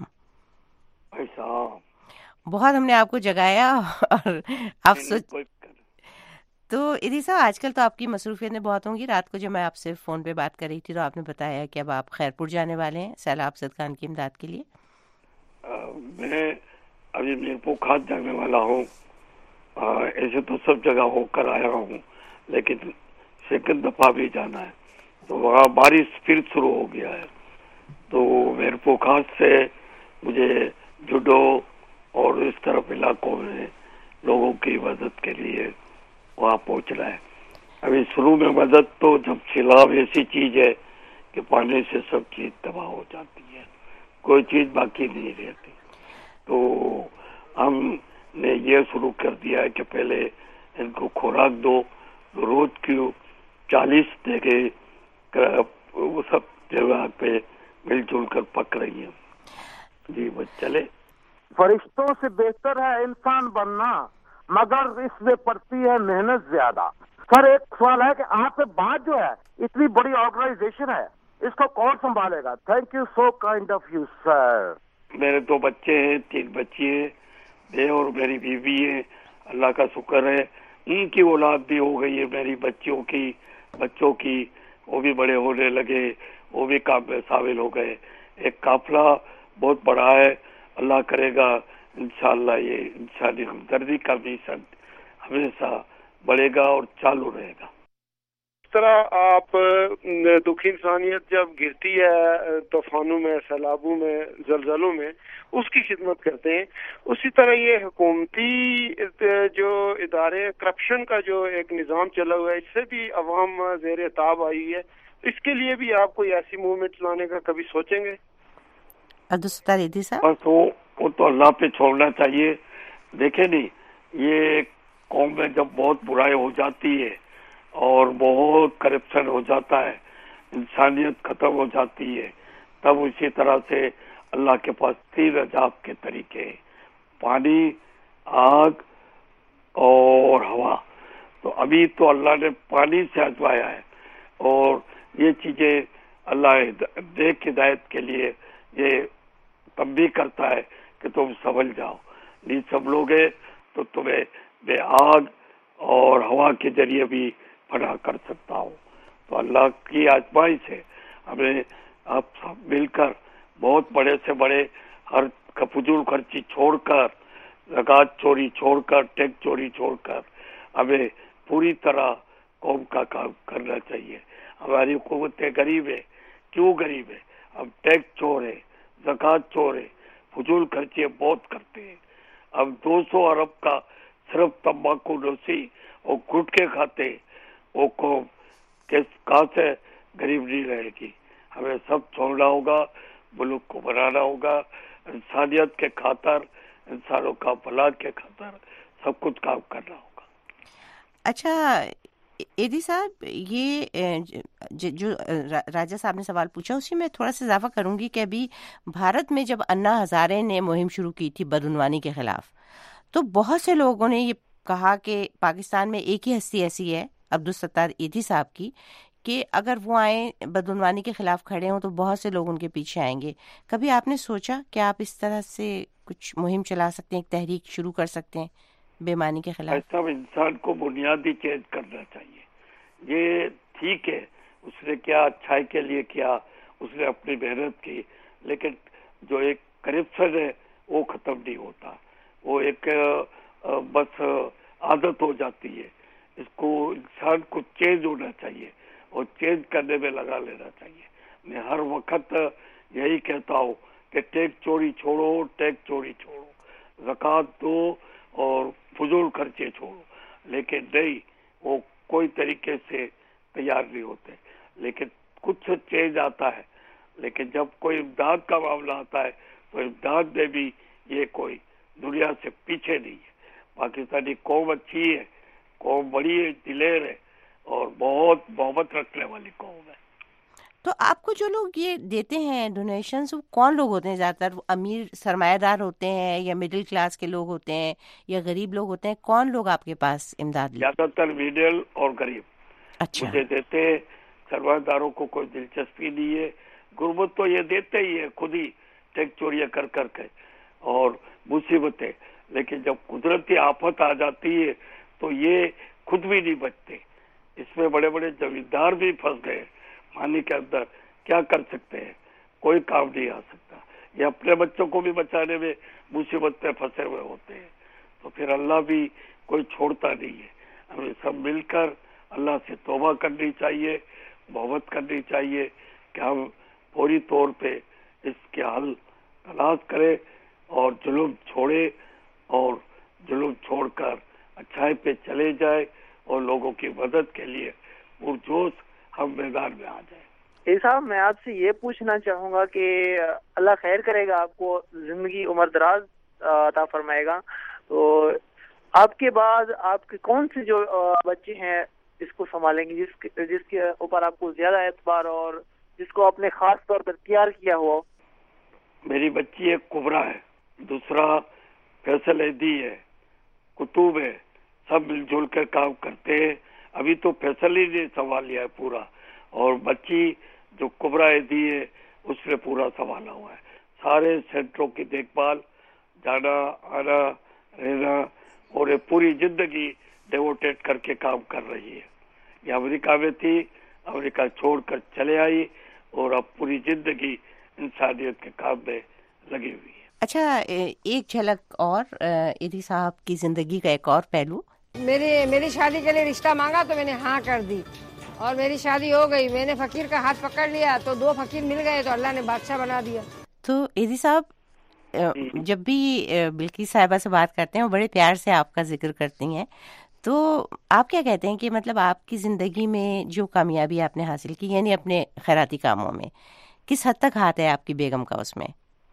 بہت ہم نے آپ کو جگایا اور آپ سوچ تو ایدھی صاحب آج کل تو آپ کی مصروفیتیں بہت ہوں گی. رات کو جب میں آپ سے فون پہ بات کر رہی تھی تو آپ نے بتایا کہ اب آپ خیرپور جانے والے ہیں سیلاب زدگان کی امداد کے لیے. میں ابھی میرپور کھاد جانے والا ہوں. ایسے تو سب جگہ ہو کر آیا ہوں, لیکن سیکنڈ دفعہ بھی جانا ہے. تو وہاں بارش پھر شروع ہو گیا ہے, تو میرپور کھاد سے مجھے جوڈو اور اس طرف علاقوں میں لوگوں کی مدد کے لیے وہاں پہنچنا ہے. ابھی شروع میں مدد تو جب سیلاب ایسی چیز ہے کہ پانی سے سب چیز تباہ ہو جاتی ہے, کوئی چیز باقی نہیں رہتی. تو ہم نے یہ شروع کر دیا ہے کہ پہلے ان کو خوراک دو, روز کی چالیس دیگے وہ سب جگہ پہ مل جل کر پک رہی ہیں. جی بس چلے. فرشتوں سے بہتر ہے انسان بننا, مگر اس میں پڑتی ہے محنت زیادہ. سر ایک سوال ہے کہ آپ سے بات جو ہے اتنی بڑی آرگنائزیشن ہے, اس کو کون سنبھالے گا؟ Thank you so kind of you sir. میرے دو بچے ہیں, تین بچی ہیں, میں اور میری بیوی ہے. اللہ کا شکر ہے ان کی اولاد بھی ہو گئی ہے, میری بچیوں کی بچوں کی, وہ بھی بڑے ہونے لگے, وہ بھی کام میں شامل ہو گئے. ایک قافلہ بہت بڑا ہے, اللہ کرے گا انشاءاللہ یہ انسانی ہمدردی کا مشن ہمیشہ بڑھے گا اور چالو رہے گا. طرح آپ دکھی انسانیت جب گرتی ہے طوفانوں میں، سیلابوں میں، زلزلوں میں، اس کی خدمت کرتے ہیں، اسی طرح یہ حکومتی جو ادارے کرپشن کا جو ایک نظام چلا ہوا ہے، اس سے بھی عوام زیر تاب آئی ہے. اس کے لیے بھی آپ کوئی ایسی موومنٹ لانے کا کبھی سوچیں گے؟ عبدالستار ایدھی صاحب، بس وہ وہ تو اللہ پہ چھوڑنا چاہیے. دیکھیں نہیں، یہ قوم میں جب بہت برائی ہو جاتی ہے اور بہت کرپشن ہو جاتا ہے، انسانیت ختم ہو جاتی ہے، تب اسی طرح سے اللہ کے پاس تین عذاب کے طریقے ہیں: پانی، آگ اور ہوا. تو ابھی تو اللہ نے پانی سے آزمایا ہے، اور یہ چیزیں اللہ دیکھ ہدایت کے لیے یہ تنبیہ کرتا ہے کہ تم سمجھ جاؤ. نہیں سمجھو گے تو تمہیں میں آگ اور ہوا کے ذریعے بھی پناہ کر سکتا ہوں. تو اللہ کی آزمائش ہے. ہمیں آپ سب مل کر بہت بڑے سے بڑے ہر فضول خرچی چھوڑ کر، زکوٰۃ چوری چھوڑ کر، ٹیکس چوری چھوڑ کر ہمیں پوری طرح قوم کا کام کرنا چاہیے. ہماری حکومتیں غریب ہے. کیوں غریب ہے؟ ہم ٹیکس چور ہیں، زکوٰۃ چور ہیں، فضول خرچی بہت کرتے ہیں. ہم دو سو ارب کا صرف تمباکو نوشی اور گٹکے کھاتے ہیں. وہ قوم کہاں سے غریب نہیں رہے گی؟ ہمیں سب چھوڑنا ہوگا، ملک کو بنانا ہوگا، انسانیت کے خاطر، انسانوں کا بھلا کے خاطر سب کچھ کام کرنا ہوگا. اچھا ایدھی صاحب، یہ جو راجہ صاحب نے سوال پوچھا اسی میں تھوڑا سا اضافہ کروں گی کہ ابھی بھارت میں جب انا ہزارے نے مہم شروع کی تھی بدعنوانی کے خلاف، تو بہت سے لوگوں نے یہ کہا کہ پاکستان میں ایک ہی ہستی ایسی ہے عبدالستار ایدھی صاحب کی کہ اگر وہ آئیں بدعنوانی کے خلاف کھڑے ہوں تو بہت سے لوگ ان کے پیچھے آئیں گے. کبھی آپ نے سوچا کہ آپ اس طرح سے کچھ مہم چلا سکتے ہیں، ایک تحریک شروع کر سکتے ہیں بےمانی کے خلاف؟ ایسا انسان کو بنیادی چینج کرنا چاہیے. یہ ٹھیک ہے، اس نے کیا اچھائی کے لیے کیا، اس نے اپنی محنت کی، لیکن جو ایک کرپشن ہے وہ ختم نہیں ہوتا. وہ ایک بس عادت ہو جاتی ہے. اس کو انسان کو چینج ہونا چاہیے اور چینج کرنے میں لگا لینا چاہیے. میں ہر وقت یہی کہتا ہوں کہ ٹیکس چوری چھوڑو، ٹیکس چوری چھوڑو، زکوٰۃ دو اور فضول خرچے چھوڑو. لیکن نہیں، وہ کوئی طریقے سے تیار نہیں ہوتے. لیکن کچھ چینج آتا ہے. لیکن جب کوئی امداد کا معاملہ آتا ہے تو امداد میں بھی یہ کوئی دنیا سے پیچھے نہیں ہے. پاکستانی قوم اچھی ہے، قوم بڑی ہے، دلیر ہے اور بہت محبت رکھنے والی قوم ہے. تو آپ کو جو لوگ یہ دیتے ہیں ڈونیشنز، وہ کون لوگ ہوتے ہیں زیادہ تر؟ امیر سرمایہ دار ہوتے ہیں یا مڈل کلاس کے لوگ ہوتے ہیں یا غریب لوگ ہوتے ہیں؟ کون لوگ آپ کے پاس امداد؟ زیادہ تر مڈل اور غریب. اچھا، مجھے دیتے ہیں. سرمایہ داروں کو کوئی دلچسپی نہیں ہے. غربت تو یہ دیتے ہی ہے خود ہی ٹیکس چوریاں کر کر کے اور مصیبتیں. لیکن جب قدرتی آفت آ جاتی ہے تو یہ خود بھی نہیں بچتے. اس میں بڑے بڑے زمیندار بھی پھنس گئے پانی کے اندر. کیا کر سکتے ہیں؟ کوئی کام نہیں آ سکتا. یہ اپنے بچوں کو بھی بچانے میں مصیبت میں پھنسے ہوئے ہوتے ہیں. تو پھر اللہ بھی کوئی چھوڑتا نہیں ہے. ہمیں سب مل کر اللہ سے توبہ کرنی چاہیے، محبت کرنی چاہیے کہ ہم فوری طور پہ اس کے حل تلاش کریں اور ظلم چھوڑے اور ظلم چھوڑ کر اچھائی پہ چلے جائے اور لوگوں کی مدد کے لیے پرجوش ہم میدان میں آ جائیں. اے صاحب، میں آپ سے یہ پوچھنا چاہوں گا کہ اللہ خیر کرے گا، آپ کو زندگی عمر دراز عطا فرمائے گا. تو آپ کے بعد آپ کے کون سے جو بچے ہیں اس کو سنبھالیں گے، جس جس کے اوپر آپ کو زیادہ اعتبار اور جس کو آپ نے خاص طور پر تیار کیا ہوا؟ میری بچی ایک کبرا ہے، دوسرا فیصل ایدھی ہے، کتب ہے. سب مل جل کر کام کرتے ہیں. ابھی تو فیصل ہی نے سنبھال لیا ہے پورا، اور بچی جو کبرا ایدھی ہے اس نے پورا سنبھالا ہوا ہے. سارے سینٹروں کی دیکھ بھال، جانا آنا رہنا، اور یہ پوری زندگی ڈیووٹیٹ کر کے کام کر رہی ہے. یہ امریکہ میں تھی، امریکہ چھوڑ کر چلے آئی اور اب پوری زندگی انسانیت کے کام میں لگی ہوئی ہے. اچھا، ایک جھلک اور ایدھی صاحب کی زندگی کا ایک اور پہلو. میری میری شادی کے لیے رشتہ مانگا تو میں نے ہاں کر دی. اور میری شادی ہو گئی. میں نے فقیر کا ہاتھ پکڑ لیا تو دو فقیر مل گئے تو اللہ نے بادشاہ بنا دیا. تو ایدی صاحب جب بھی بلقیس صاحبہ سے بات کرتے ہیں وہ بڑے پیار سے آپ کا ذکر کرتی ہیں, تو آپ کیا کہتے ہیں کہ مطلب آپ کی زندگی میں جو کامیابی آپ نے حاصل کی, یعنی اپنے خیراتی کاموں میں, کس حد تک ہاتھ ہے آپ کی بیگم کا اس میں؟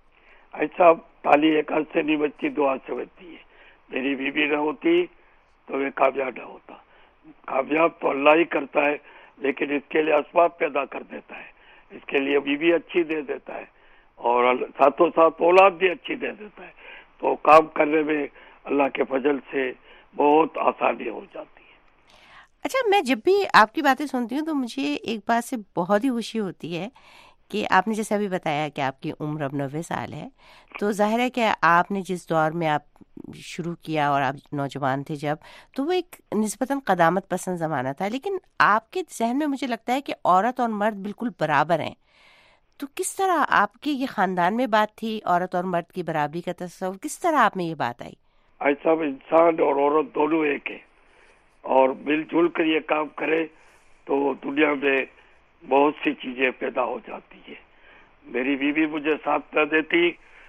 ایسا تالی ایک ہاتھ سے نہیں بچتی, دو ہاتھ سے بچتی ہے. میری بیوی نہ ہوتی تو یہ کامیاب نہ ہوتا. کامیاب تو اللہ ہی کرتا ہے, لیکن اس کے لیے اسباب پیدا کر دیتا ہے. اس کے لیے بیوی اچھی دے دیتا ہے اور ساتھوں ساتھ اولاد بھی اچھی دے دیتا ہے. تو کام کرنے میں اللہ کے فضل سے بہت آسانی ہو جاتی ہے. اچھا, میں جب بھی آپ کی باتیں سنتی ہوں تو مجھے ایک بات سے بہت ہی خوشی ہوتی ہے کہ آپ نے جیسے ابھی بتایا کہ آپ کی عمر اب نوے سال ہے, تو ظاہر ہے کہ آپ نے جس دور میں آپ شروع کیا اور آپ نوجوان تھے جب, تو وہ ایک نسبتاً قدامت پسند زمانہ تھا, لیکن آپ کے ذہن میں مجھے لگتا ہے کہ عورت اور مرد بالکل برابر ہیں. تو کس طرح آپ کے یہ خاندان میں بات تھی عورت اور مرد کی برابری کا تصور, کس طرح آپ میں یہ بات آئی؟ ایسا انسان اور عورت دونوں ایک ہے اور مل جل کر یہ کام کرے تو دنیا میں بہت سی چیزیں پیدا ہو جاتی ہے. میری بیوی مجھے ساتھ نہ دیتی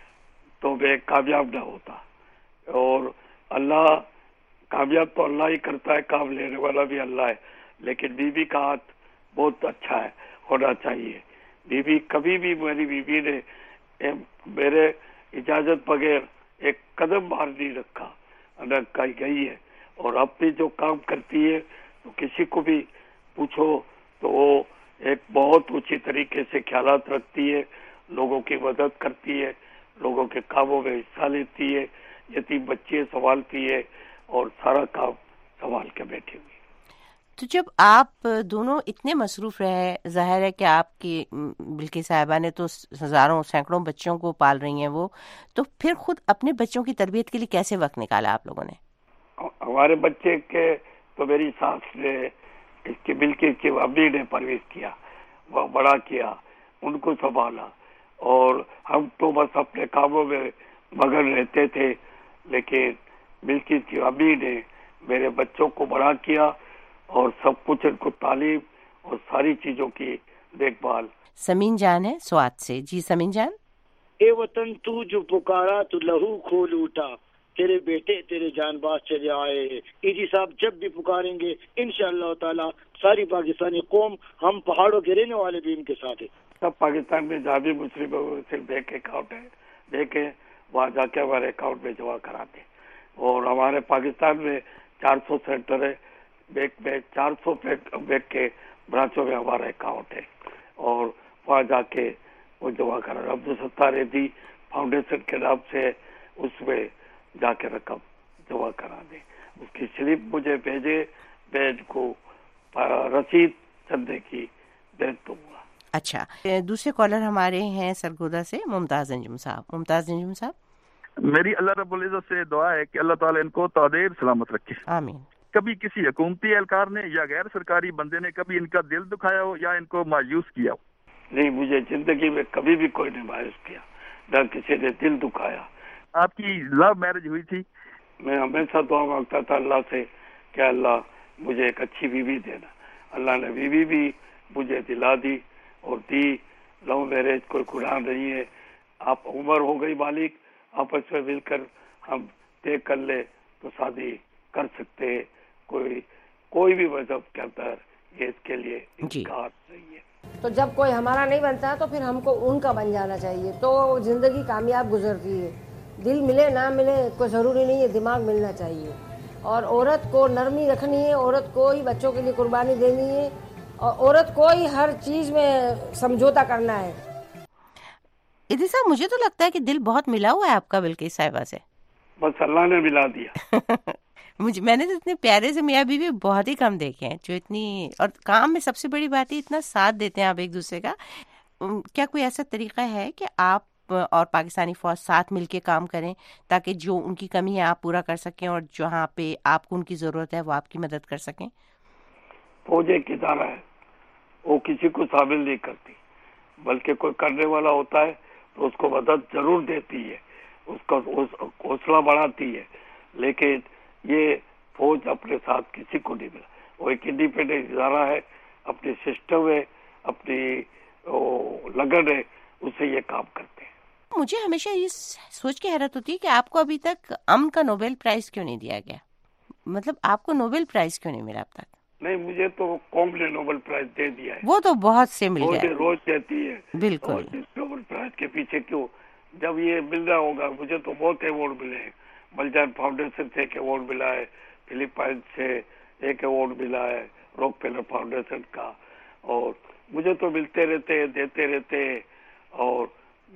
تو میں کامیاب نہ ہوتا, اور اللہ کامیاب تو اللہ ہی کرتا ہے, کام لینے والا بھی اللہ ہے, لیکن بیوی کا ہاتھ بہت اچھا ہے, ہونا چاہیے. بیوی کبھی بھی, میری بیوی نے میرے اجازت بغیر ایک قدم باہر نہیں رکھا, نہ کہیں گئی ہے. اور اپنی جو کام کرتی ہے تو کسی کو بھی پوچھو تو وہ ایک بہت اونچی طریقے سے خیالات رکھتی ہے, لوگوں کی مدد کرتی ہے, لوگوں کے کاموں میں حصہ لیتی ہے, یتیم بچے سنبھالتی ہے اور سارا کام سنبھال کے بیٹھی ہوئی. تو جب آپ دونوں اتنے مصروف رہے, ظاہر ہے کہ آپ کی بلقیس صاحبہ نے تو ہزاروں سینکڑوں بچوں کو پال رہی ہیں وہ, تو پھر خود اپنے بچوں کی تربیت کے لیے کیسے وقت نکالا آپ لوگوں نے؟ ہمارے بچے کے تو میری ساس نے, اس کی بلقیس کی امی نے پرورش کیا, وہ بڑا کیا, ان کو سنبھالا, اور ہم تو بس اپنے کاموں میں مگن رہتے تھے. لیکن بلقیس کی امی نے میرے بچوں کو بڑا کیا اور سب کچھ ان کو تعلیم اور ساری چیزوں کی دیکھ بھال. سمین جان ہے سوات سے. جی سمین جان. اے وطن تو جو پکارا تو لہو کھول اٹھا, تیرے بیٹے تیرے جان باز چلے آئے. ایجی صاحب جب بھی پکاریں گے انشاءاللہ تعالی ساری پاکستانی قوم, ہم پہاڑوں کے رہنے والے بھی ان کے ساتھ ہیں. سب پاکستان میں جہاں بھی مسلم صرف بینک اکاؤنٹ ہے, دیکھیں وہاں جا کے ہمارے اکاؤنٹ میں جمع کراتے. اور ہمارے پاکستان میں چار سو سینٹر ہے, بینک میں چار سو بینک کے برانچوں میں ہمارا اکاؤنٹ ہے, اور وہاں جا کے وہ جمع کرا. عبدالستار ایدھی فاؤنڈیشن کے نام سے اس میں جا کے رقم جمع کرا دیں. اس کی سلپ مجھے بھیجے, میں ان کو رسید چندے کی دے دوں گا. اچھا, دوسرے کالر ہمارے ہیں سرگودا سے, ممتاز انجم صاحب. ممتاز انجم صاحب. میری اللہ رب العزت سے دعا ہے کہ اللہ تعالیٰ ان کو تعدیر سلامت رکھے. آمین. کبھی کسی حکومتی اہلکار نے یا غیر سرکاری بندے نے کبھی ان کا دل دکھایا ہو یا ان کو مایوس کیا ہو؟ نہیں, مجھے زندگی میں کبھی بھی کوئی نہیں مایوس کیا, نہ کسی نے دل دکھایا. آپ کی لو میرج ہوئی تھی؟ میں ہمیشہ دعا مانگتا تھا اللہ سے کہ اللہ مجھے ایک اچھی بیوی دینا. اللہ نے بیوی بھی مجھے دلا دی اور دی. لو میرج کوئی گناہ نہیں ہے. آپ عمر ہو گئی مالک, آپس میں مل کر ہم طے کر لے تو شادی کر سکتے ہیں. کوئی کوئی بھی مذہب کے اندر یہ اس کے لیے انکار نہیں ہے. تو جب کوئی ہمارا نہیں بنتا تو پھر ہم کو ان کا بن جانا چاہیے, تو زندگی کامیاب گزرتی ہے. دل ملے نہ ملے کوئی ضروری نہیں ہے, دماغ ملنا چاہیے. اور عورت کو نرمی رکھنی ہے, عورت کو ہی بچوں کے لیے قربانی دینی ہے, اور عورت کو ہی ہر چیز میں سمجھوتا کرنا ہے. ایدھی صاحب مجھے تو لگتا ہے کہ دل بہت ملا ہوا ہے آپ کا بلقیس صاحبہ سے. بس اللہ نے ملا دیا. مجھے میں نے تو اتنے پیارے سے میاں بیوی بہت ہی کم دیکھے ہیں جو اتنی, اور کام میں سب سے بڑی بات ہے اتنا ساتھ دیتے ہیں آپ ایک دوسرے کا. کیا کوئی ایسا طریقہ ہے کہ آپ اور پاکستانی فوج ساتھ مل کے کام کریں تاکہ جو ان کی کمی ہے آپ پورا کر سکیں اور جہاں پہ آپ کو ان کی ضرورت ہے وہ آپ کی مدد کر سکیں؟ فوج ایک ادارہ ہے, وہ کسی کو شامل نہیں کرتی, بلکہ کوئی کرنے والا ہوتا ہے تو اس کو مدد ضرور دیتی ہے, اس کا حوصلہ بڑھاتی ہے. لیکن یہ فوج اپنے ساتھ کسی کو نہیں ملا. وہ ایک انڈیپینڈنٹ ادارہ ہے اپنی سسٹم ہے، اپنی لگن ہے، اس سے یہ کام کرتے ہیں۔ مجھے ہمیشہ یہ سوچ کے حیرت ہوتی ہے کہ آپ کو ابھی تک امن کا نوبل پرائز کیوں نہیں دیا گیا؟ مطلب آپ کو نوبل پرائز کیوں نہیں ملا اب تک؟ نہیں، مجھے تو قوم نے نوبل پرائز دے دیا ہے۔ وہ تو بہت سے مل گیا، روز دیتی ہے۔ بالکل۔ نوبل پرائز کے پیچھے کیوں؟ جب یہ مل رہا ہوگا، مجھے تو بہت ایوارڈ ملے ہیں، بلجان فاؤنڈیشن سے ایک ایوارڈ ملا ہے، فلپائن سے ایک ایوارڈ ملا ہے، راک فیلر فاؤنڈیشن کا، اور مجھے تو ملتے رہتے ہیں، دیتے رہتے ہیں، اور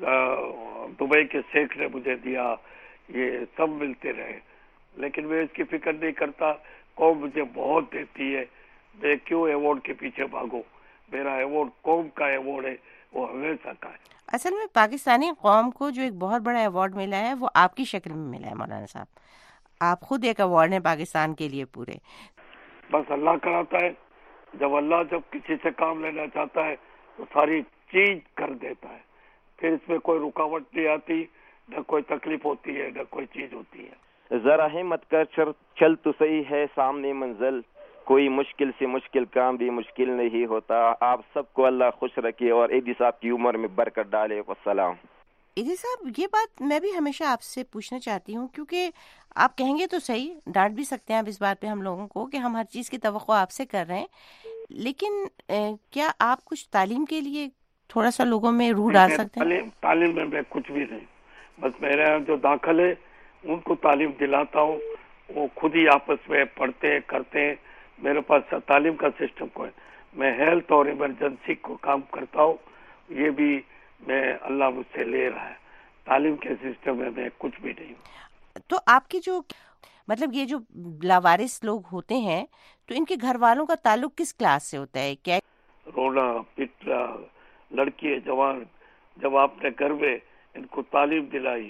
دبئی کے شیخ نے مجھے دیا، یہ سب ملتے رہے، لیکن میں اس کی فکر نہیں کرتا۔ قوم مجھے بہت دیتی ہے، میں کیوں ایوارڈ کے پیچھے بھاگوں؟ میرا ایوارڈ قوم کا ایوارڈ ہے، وہ ہمیشہ کا ہے۔ اصل میں پاکستانی قوم کو جو ایک بہت بڑا ایوارڈ ملا ہے وہ آپ کی شکل میں ملا ہے مولانا صاحب، آپ خود ایک ایوارڈ ہیں پاکستان کے لیے پورے۔ بس اللہ کراتا ہے، جب اللہ جب کسی سے کام لینا چاہتا ہے تو ساری چیز کر دیتا ہے، پھر اس میں کوئی رکاوٹ نہیں آتی، نہ کوئی تکلیف ہوتی ہے، نہ کوئی چیز ہوتی ہے۔ ذرا ہمت کر چل تو صحیح ہے سامنے منزل، کوئی مشکل سے مشکل کام بھی مشکل نہیں ہوتا۔ آپ سب کو اللہ خوش رکھے اور ایدی صاحب کی عمر میں برکت ڈالے۔ والسلام۔ ایدی صاحب، یہ بات میں بھی ہمیشہ آپ سے پوچھنا چاہتی ہوں، کیونکہ آپ کہیں گے تو صحیح، ڈانٹ بھی سکتے ہیں آپ اس بات پہ ہم لوگوں کو کہ ہم ہر چیز کی توقع آپ سے کر رہے ہیں، لیکن کیا آپ کچھ تعلیم کے لیے تھوڑا سا لوگوں میں روح ڈال سکتے ہیں؟ تعلیم میں میں کچھ بھی نہیں، بس میرے یہاں جو داخل ہے ان کو تعلیم دلاتا ہوں، وہ خود ہی آپس میں پڑھتے ہیں، کرتے ہیں۔ میرے پاس تعلیم کا سسٹم کوئی، میں ہیلتھ اور ایمرجنسی کو کام کرتا ہوں، یہ بھی میں اللہ مجھ سے لے رہا ہے۔ تعلیم کے سسٹم میں میں کچھ بھی نہیں ہوں۔ تو آپ کی جو مطلب یہ جو لاوارث لوگ ہوتے ہیں تو ان کے گھر والوں کا تعلق کس کلاس سے ہوتا ہے؟ کیا رونا پٹنا، لڑکی جوان، جب آپ نے گھر میں ان کو تعلیم دلائی،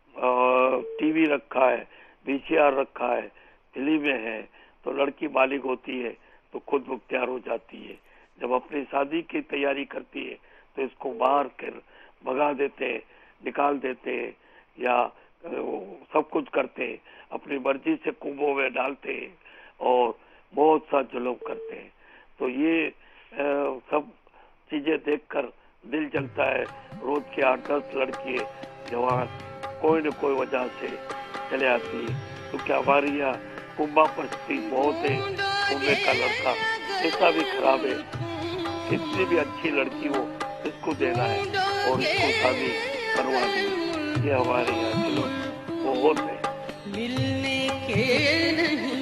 ٹی وی رکھا ہے، وی سی آر رکھا ہے، فلمیں ہیں، تو لڑکی بالغ ہوتی ہے تو خود مختار ہو جاتی ہے۔ جب اپنی شادی کی تیاری کرتی ہے تو اس کو باہر کر بھگا دیتے ہیں، نکال دیتے ہیں، یا سب کچھ کرتے ہیں، اپنی مرضی سے کنبوں میں ڈالتے ہیں اور بہت سا ظلم کرتے ہیں۔ تو یہ سب چیزیں دیکھ کر دل جلتا ہے۔ روز کے آٹھ دس لڑکی جوان کوئی نہ کوئی وجہ سے چلے آتی ہے، تو کیا ہماری یہاں کنبا پرستی بہت ہے، کنبے کا لڑکا ایسا بھی خراب ہے، کتنی بھی اچھی لڑکی ہو اس کو دینا ہے اور اس کو شادی کروانی، یہ ہمارے یہاں چلو بہت ہے۔ ملنے کے نہیں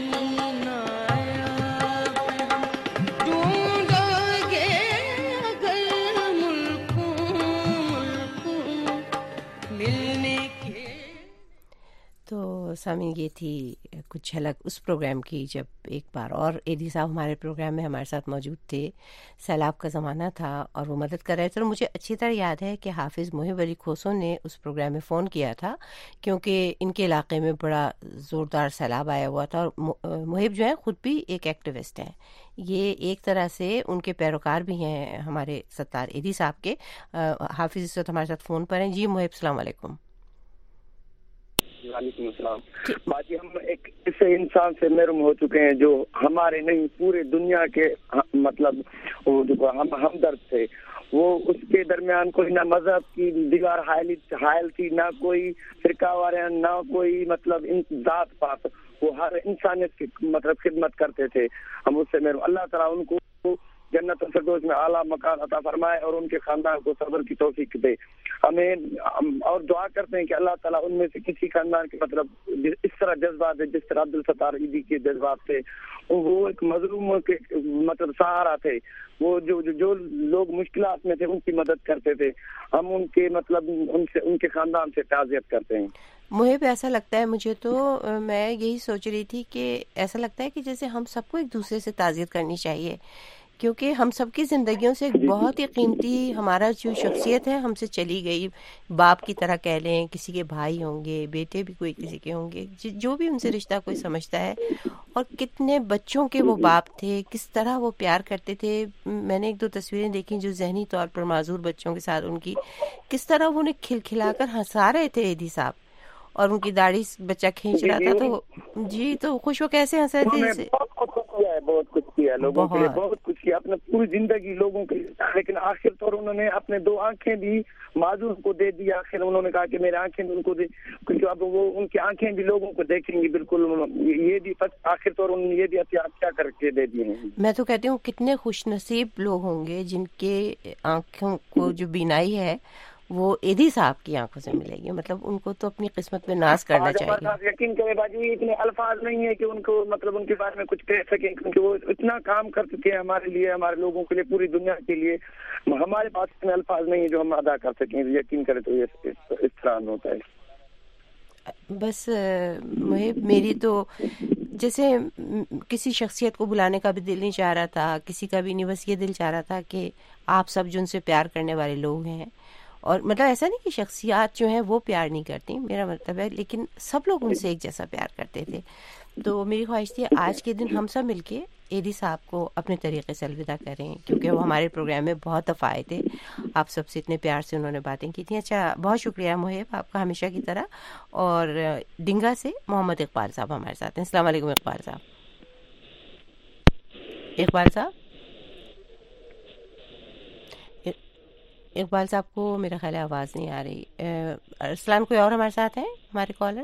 تو سامعین، یہ تھی کچھ جھلک اس پروگرام کی جب ایک بار اور ایدی صاحب ہمارے پروگرام میں ہمارے ساتھ موجود تھے۔ سیلاب کا زمانہ تھا اور وہ مدد کر رہے تھے، اور مجھے اچھی طرح یاد ہے کہ حافظ محب علی کھوسو نے اس پروگرام میں فون کیا تھا کیونکہ ان کے علاقے میں بڑا زوردار سیلاب آیا ہوا تھا، اور محب جو ہیں خود بھی ایک ایکٹیوسٹ ہیں، یہ ایک طرح سے ان کے پیروکار بھی ہیں ہمارے ستار ایدی صاحب کے۔ حافظ اس وقت ہمارے ساتھ فون پر ہیں۔ جی محب، السلام علیکم۔ وعلیکم السلام۔ باقی ہم ایک ایسے انسان سے محروم ہو چکے ہیں جو ہمارے نہیں پورے دنیا کے مطلب وہ جو ہم ہمدرد تھے، وہ اس کے درمیان کوئی نہ مذہب کی دیوار حائل تھی، نہ کوئی فرقہ وارہ، نہ کوئی مطلب ذات پات، وہ ہر انسانیت کی مطلب خدمت کرتے تھے۔ ہم اس سے محروم، اللہ تعالیٰ ان کو جنت الفردوس میں اعلیٰ مکان عطا فرمائے اور ان کے خاندان کو صبر کی توفیق دے۔ ہمیں اور دعا کرتے ہیں کہ اللہ تعالیٰ ان میں سے کسی خاندان کے مطلب اس طرح جذبات ہے جس طرح عبدالستار ایدی کے جذبات تھے، وہ ایک مظلوم کے مطلب سہارا تھے، وہ جو جو لوگ مشکلات میں تھے ان کی مدد کرتے تھے۔ ہم ان کے مطلب ان سے ان کے خاندان سے تعزیت کرتے ہیں۔ محب، ایسا لگتا ہے مجھے، تو میں یہی سوچ رہی تھی کہ ایسا لگتا ہے کہ جیسے ہم سب کو ایک دوسرے سے تعزیت کرنی چاہیے، کیونکہ ہم سب کی زندگیوں سے بہت ہی قیمتی ہمارا جو شخصیت ہے ہم سے چلی گئی۔ باپ کی طرح کہہ لیں، کسی کے بھائی ہوں گے، بیٹے بھی کوئی کسی کے ہوں گے، جو بھی ان سے رشتہ کوئی سمجھتا ہے، اور کتنے بچوں کے وہ باپ تھے، کس طرح وہ پیار کرتے تھے۔ میں نے ایک دو تصویریں دیکھی جو ذہنی طور پر معذور بچوں کے ساتھ ان کی کس طرح وہ انہیں کھل کھلا کر ہنسا رہے تھے ایدی صاحب، اور ان کی داڑھی بچہ کھینچ رہا تھا تو جی تو خوش ہو کیسے ہنس رہے تھے۔ بہت کچھ کیا لوگوں کے لیے, بہت کچھ کیا, اپنے پوری زندگی لوگوں کے لیے, لیکن آخر طور انہوں نے اپنے دو آنکھیں بھی معذور کو دے دی. آخر انہوں نے کہا کہ میرے آنکھیں بھی ان کو دے, کیونکہ اب وہ ان کی آنکھیں بھی لوگوں کو دیکھیں گی بالکل, یہ بھی آخر طور انہوں نے یہ بھی احتیاط کیا کر کے دے دیے ہیں. میں تو کہتی ہوں کتنے خوش نصیب لوگ ہوں گے جن کے آنکھوں کو جو بینائی ہے وہ ایدھی صاحب کی آنکھوں سے ملے گی. مطلب ان کو تو اپنی قسمت پہ ناز کرنا چاہیے. یقین کرے باجی, اتنے الفاظ نہیں ہے کہ ان کو مطلب ان کے بارے میں کچھ کہہ سکیں, کیونکہ وہ اتنا کام کر چکے ہیں ہمارے لیے, ہمارے لوگوں کے لیے, پوری دنیا کے لیے. ہمارے پاس اتنے الفاظ نہیں ہیں جو ہم ادا کر سکیں. یقین کرے تو یہ اس طرح ہوتا ہے. بس میری تو جیسے کسی شخصیت کو بلانے کا بھی دل نہیں چاہ رہا تھا, کسی کا بھی نہیں, بس یہ دل چاہ رہا تھا کہ آپ سب جو ان سے پیار کرنے والے لوگ ہیں, اور مطلب ایسا نہیں کہ شخصیات جو ہیں وہ پیار نہیں کرتی, میرا مطلب ہے لیکن سب لوگ ان سے ایک جیسا پیار کرتے تھے. تو میری خواہش تھی آج کے دن ہم سب مل کے ایدھی صاحب کو اپنے طریقے سے الوداع کریں, کیونکہ وہ ہمارے پروگرام میں بہت دفعہ آئے تھے, آپ سب سے اتنے پیار سے انہوں نے باتیں کی تھیں. اچھا, بہت شکریہ محب آپ کا ہمیشہ کی طرح. اور ڈنگا سے محمد اقبال صاحب ہمارے ساتھ ہیں. السلام علیکم اقبال صاحب. اقبال صاحب اقبال صاحب کو میرا خیال ہے آواز نہیں آ رہی. السلام, کوئی اور ہمارے ساتھ ہیں ہمارے کالر؟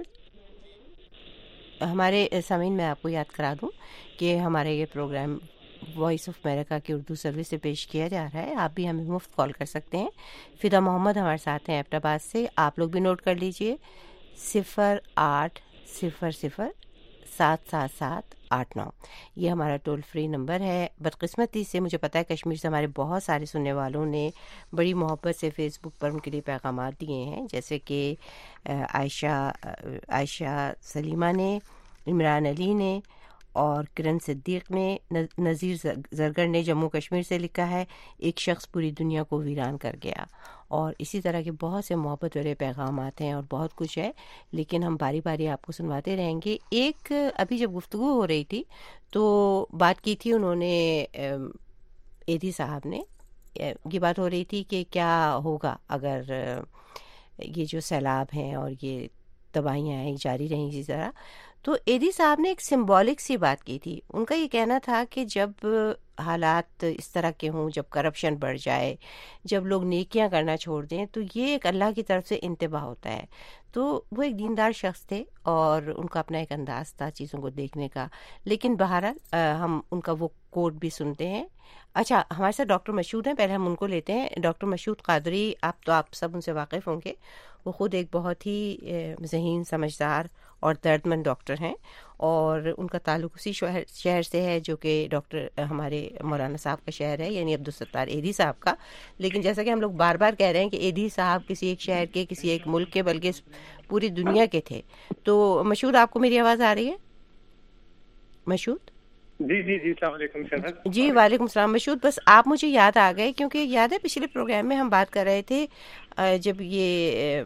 ہمارے سامعین میں آپ کو یاد کرا دوں کہ ہمارے یہ پروگرام وائس آف امریکہ کی اردو سروس سے پیش کیا جا رہا ہے. آپ بھی ہمیں مفت کال کر سکتے ہیں. فدا محمد ہمارے ساتھ ہیں ایبٹ آباد سے, آپ لوگ بھی نوٹ کر لیجئے صفر آٹھ صفر صفر سات سات سات آٹھ نو, یہ ہمارا ٹول فری نمبر ہے. بدقسمتی سے مجھے پتا ہے کشمیر سے ہمارے بہت سارے سننے والوں نے بڑی محبت سے فیس بک پر ان کے لیے پیغامات دیے ہیں, جیسے کہ عائشہ عائشہ سلیمہ نے, عمران علی نے, اور کرن صدیق نے, نذیر زرگر نے جموں کشمیر سے لکھا ہے ایک شخص پوری دنیا کو ویران کر گیا. اور اسی طرح کے بہت سے محبت والے پیغامات ہیں اور بہت کچھ ہے, لیکن ہم باری باری آپ کو سنواتے رہیں گے. ایک ابھی جب گفتگو ہو رہی تھی تو بات کی تھی انہوں نے, ایدھی صاحب نے, یہ بات ہو رہی تھی کہ کیا ہوگا اگر یہ جو سیلاب ہیں اور یہ تباہیاں ہیں جاری رہیں اسی طرح. تو ایدھی صاحب نے ایک سمبولک سی بات کی تھی. ان کا یہ کہنا تھا کہ جب حالات اس طرح کے ہوں, جب کرپشن بڑھ جائے, جب لوگ نیکیاں کرنا چھوڑ دیں, تو یہ ایک اللہ کی طرف سے انتباہ ہوتا ہے. تو وہ ایک دیندار شخص تھے اور ان کا اپنا ایک انداز تھا چیزوں کو دیکھنے کا. لیکن بہرحال ہم ان کا وہ کوٹ بھی سنتے ہیں. اچھا, ہمارے ساتھ ڈاکٹر مشہود ہیں, پہلے ہم ان کو لیتے ہیں. ڈاکٹر مشہود قادری, آپ تو آپ سب ان سے واقف ہوں گے. وہ خود ایک بہت ہی ذہین, سمجھدار اور درد مند ڈاکٹر ہیں, اور ان کا تعلق اسی شہر شہر سے ہے جو کہ ڈاکٹر ہمارے مولانا صاحب کا شہر ہے, یعنی عبدالستار ایدھی صاحب کا. لیکن جیسا کہ ہم لوگ بار بار کہہ رہے ہیں کہ ایدھی صاحب کسی ایک شہر کے, کسی ایک ملک کے, بلکہ پوری دنیا کے تھے. تو مشہود, آپ کو میری آواز آ رہی ہے مشہود؟ جی جی جی السلام علیکم سر. جی وعلیکم السلام مشہود. بس آپ مجھے یاد آ گئے, کیونکہ یاد ہے پچھلے پروگرام میں ہم بات کر رہے تھے جب یہ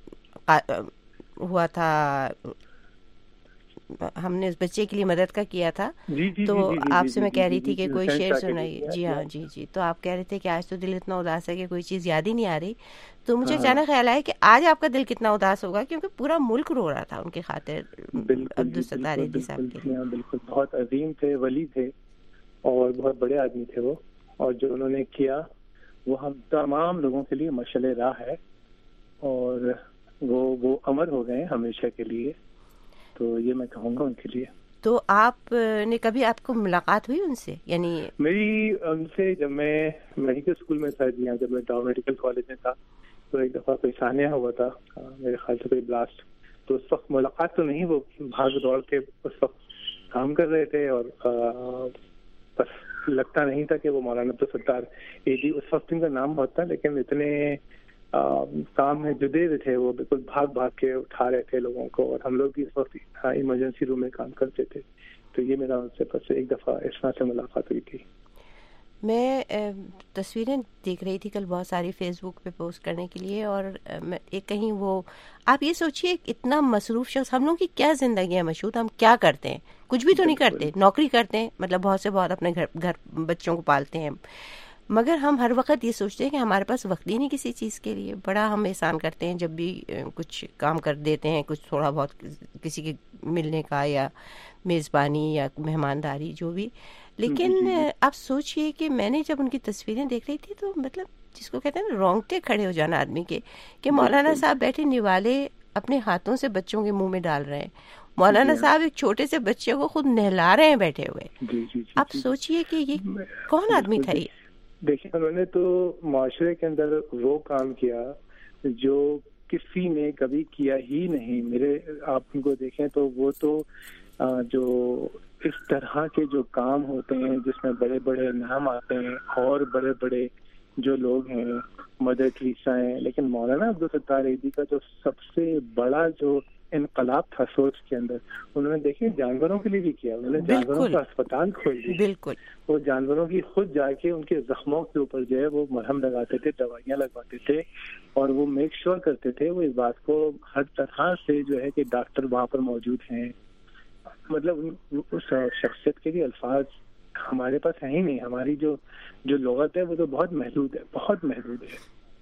ہوا تھا, ہم نے اس بچے کے لیے مدد کا کیا تھا. جی جی, تو جی جی, آپ جی سے میں جی, کہہ رہی جی, تھی جی, کہ کوئی جی, شعر جی, سنائیے. جی ہاں جی جی. تو آپ کہہ رہے تھے کہ آج تو دل اتنا اداس ہے کہ کوئی چیز یاد ہی نہیں آ رہی. تو مجھے اچانک خیال آیا کہ آج آپ کا دل کتنا اداس ہوگا, کیونکہ پورا ملک رو رہا تھا ان کی خاطر. عبدالستار ایدھی صاحب کے لیے بالکل بہت عظیم تھے, ولی تھے, اور بہت بڑے آدمی تھے وہ, اور جو انہوں نے کیا وہ ہم تمام لوگوں کے لیے مشعل راہ ہے, اور وہ وہ امر ہو گئے ہمیشہ کے لیے. تو یہ میں کہوں گا ان کے لیے. تو آپ نے کبھی, آپ کو ملاقات ہوئی ان سے؟ یعنی میری ان سے جب میں میڈیکل اسکول میں تھا, جی ہاں, جب میں ڈاؤ میڈیکل کالج میں تھا, تو ایک دفعہ کوئی سانحہ ہوا تھا میرے خیال سے, کوئی بلاسٹ. تو اس وقت ملاقات تو نہیں, وہ بھاگ دوڑ کے اس وقت کام کر رہے تھے, اور بس لگتا نہیں تھا کہ وہ مولانا عبدالستار ایدھی, اس وقت ان کا نام بہت تھا, لیکن اتنے کام میں جدے ہوئے تھے, وہ بالکل بھاگ بھاگ کے اٹھا رہے تھے لوگوں کو, اور ہم لوگ بھی اس وقت ایمرجنسی روم میں کام کرتے تھے. تو یہ میرا ان سے بس ایک دفعہ اس طرح سے ملاقات ہوئی تھی. میں تصویریں دیکھ رہی تھی کل بہت ساری فیس بک پہ پوسٹ کرنے کے لیے, اور ایک کہیں وہ, آپ یہ سوچیے اتنا مصروف شخص, ہم لوگوں کی کیا زندگی ہے مشہود, ہم کیا کرتے ہیں, کچھ بھی تو نہیں کرتے, نوکری کرتے ہیں, مطلب بہت سے بہت اپنے گھر گھر بچوں کو پالتے ہیں, مگر ہم ہر وقت یہ سوچتے ہیں کہ ہمارے پاس وقت ہی نہیں کسی چیز کے لیے. بڑا ہم احسان کرتے ہیں جب بھی کچھ کام کر دیتے ہیں, کچھ تھوڑا بہت کسی کے ملنے کا یا میزبانی یا مہمانداری جو بھی, لیکن آپ سوچئے کہ میں نے جب ان کی تصویریں دیکھ رہی تھی تو مطلب جس کو کہتے ہیں نا رونگٹے کھڑے ہو جانا آدمی کے کہ مولانا صاحب بیٹھے نوالے اپنے ہاتھوں سے بچوں کے منہ میں ڈال رہے ہیں. مولانا صاحب ایک چھوٹے سے بچے کو خود نہلا رہے ہیں بیٹھے ہوئے. آپ سوچئے کہ یہ کون آدمی تھا. یہ دیکھیں انہوں نے تو معاشرے کے اندر وہ کام کیا جو کسی نے کبھی کیا ہی نہیں. میرے آپ ان کو دیکھیں تو وہ تو جو اس طرح کے جو کام ہوتے ہیں جس میں بڑے بڑے نام آتے ہیں اور بڑے بڑے جو لوگ ہیں مدر ٹریسا ہیں, لیکن مولانا عبدالستار ایدھی کا جو سب سے بڑا جو انقلاب تھا سوچ کے اندر, انہوں نے دیکھیں جانوروں کے لیے بھی کیا. انہوں نے جانوروں کا اسپتال کھول دیا. بالکل وہ جانوروں کی خود جا کے ان کے زخموں کے اوپر جو ہے وہ مرہم لگاتے تھے, دوائیاں لگواتے تھے, اور وہ میک شیور کرتے تھے وہ اس بات کو ہر طرح سے جو ہے کہ ڈاکٹر وہاں پر موجود ہیں. مطلب اس شخصیت کے لیے الفاظ ہمارے پاس ہے ہی نہیں. ہماری جو جو لغت ہے وہ تو بہت محدود ہے, بہت محدود ہے.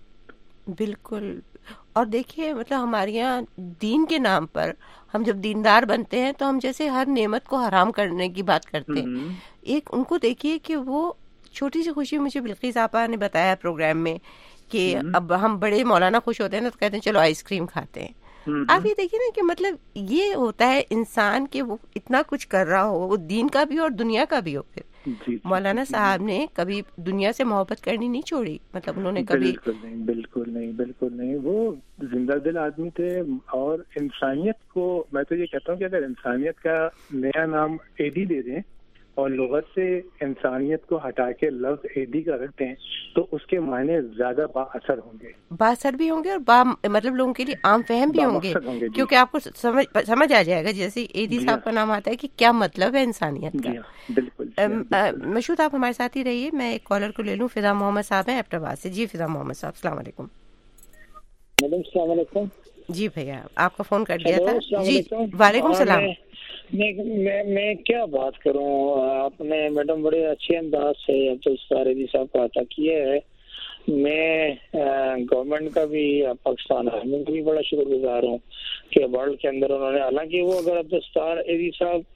بالکل. اور دیکھیے مطلب ہمارے یہاں دین کے نام پر ہم جب دیندار بنتے ہیں تو ہم جیسے ہر نعمت کو حرام کرنے کی بات کرتے ہیں. ایک ان کو دیکھیے کہ وہ چھوٹی سی خوشی, مجھے بلقیس آپا نے بتایا پروگرام میں کہ اب ہم بڑے مولانا خوش ہوتے ہیں نا تو کہتے ہیں چلو آئس کریم کھاتے ہیں. آپ یہ دیکھیے نا کہ مطلب یہ ہوتا ہے انسان کہ وہ اتنا کچھ کر رہا ہو, وہ دین کا بھی اور دنیا کا بھی ہو. پھر مولانا صاحب نے کبھی دنیا سے محبت کرنی نہیں چھوڑی. مطلب انہوں نے کبھی بالکل نہیں بالکل نہیں بالکل نہیں وہ زندہ دل آدمی تھے. اور انسانیت کو میں تو یہ کہتا ہوں کہ اگر انسانیت کا نیا نام ایدھی دے دیں اور لغت سے انسانیت کو ہٹا کے لفظ ایدھی کا رکھ دیں تو اس کے معنی زیادہ با اثر ہوں گے, با اثر بھی ہوں گے اور با مطلب لوگوں کے لیے عام فہم بھی ہوں گے, کیونکہ آپ کو سمجھ سمجھ آ جائے گا جیسے ایدھی صاحب کا نام آتا ہے کہ کیا مطلب ہے انسانیت کا. بالکل. مشہود آپ ہمارے ساتھ ہی رہیے. میں ایک کالر کو لے لوں. فضا محمد صاحب ہیں ایبٹ آباد سے. جی فضا محمد صاحب السلام علیکم. میڈم السلام علیکم. جی بھیا آپ کا فون کر دیا تھا. جی وعلیکم السلام. میں میں میں کیا بات کروں, آپ نے میڈم بڑے اچھے انداز سے عبدالستار ایدھی صاحب کا عطا کیا ہے. میں گورنمنٹ کا بھی پاکستان آرمی کا بھی بڑا شکر گزار ہوں کہ ورلڈ کے اندر انہوں نے, حالانکہ وہ اگر عبدالستار ایدھی صاحب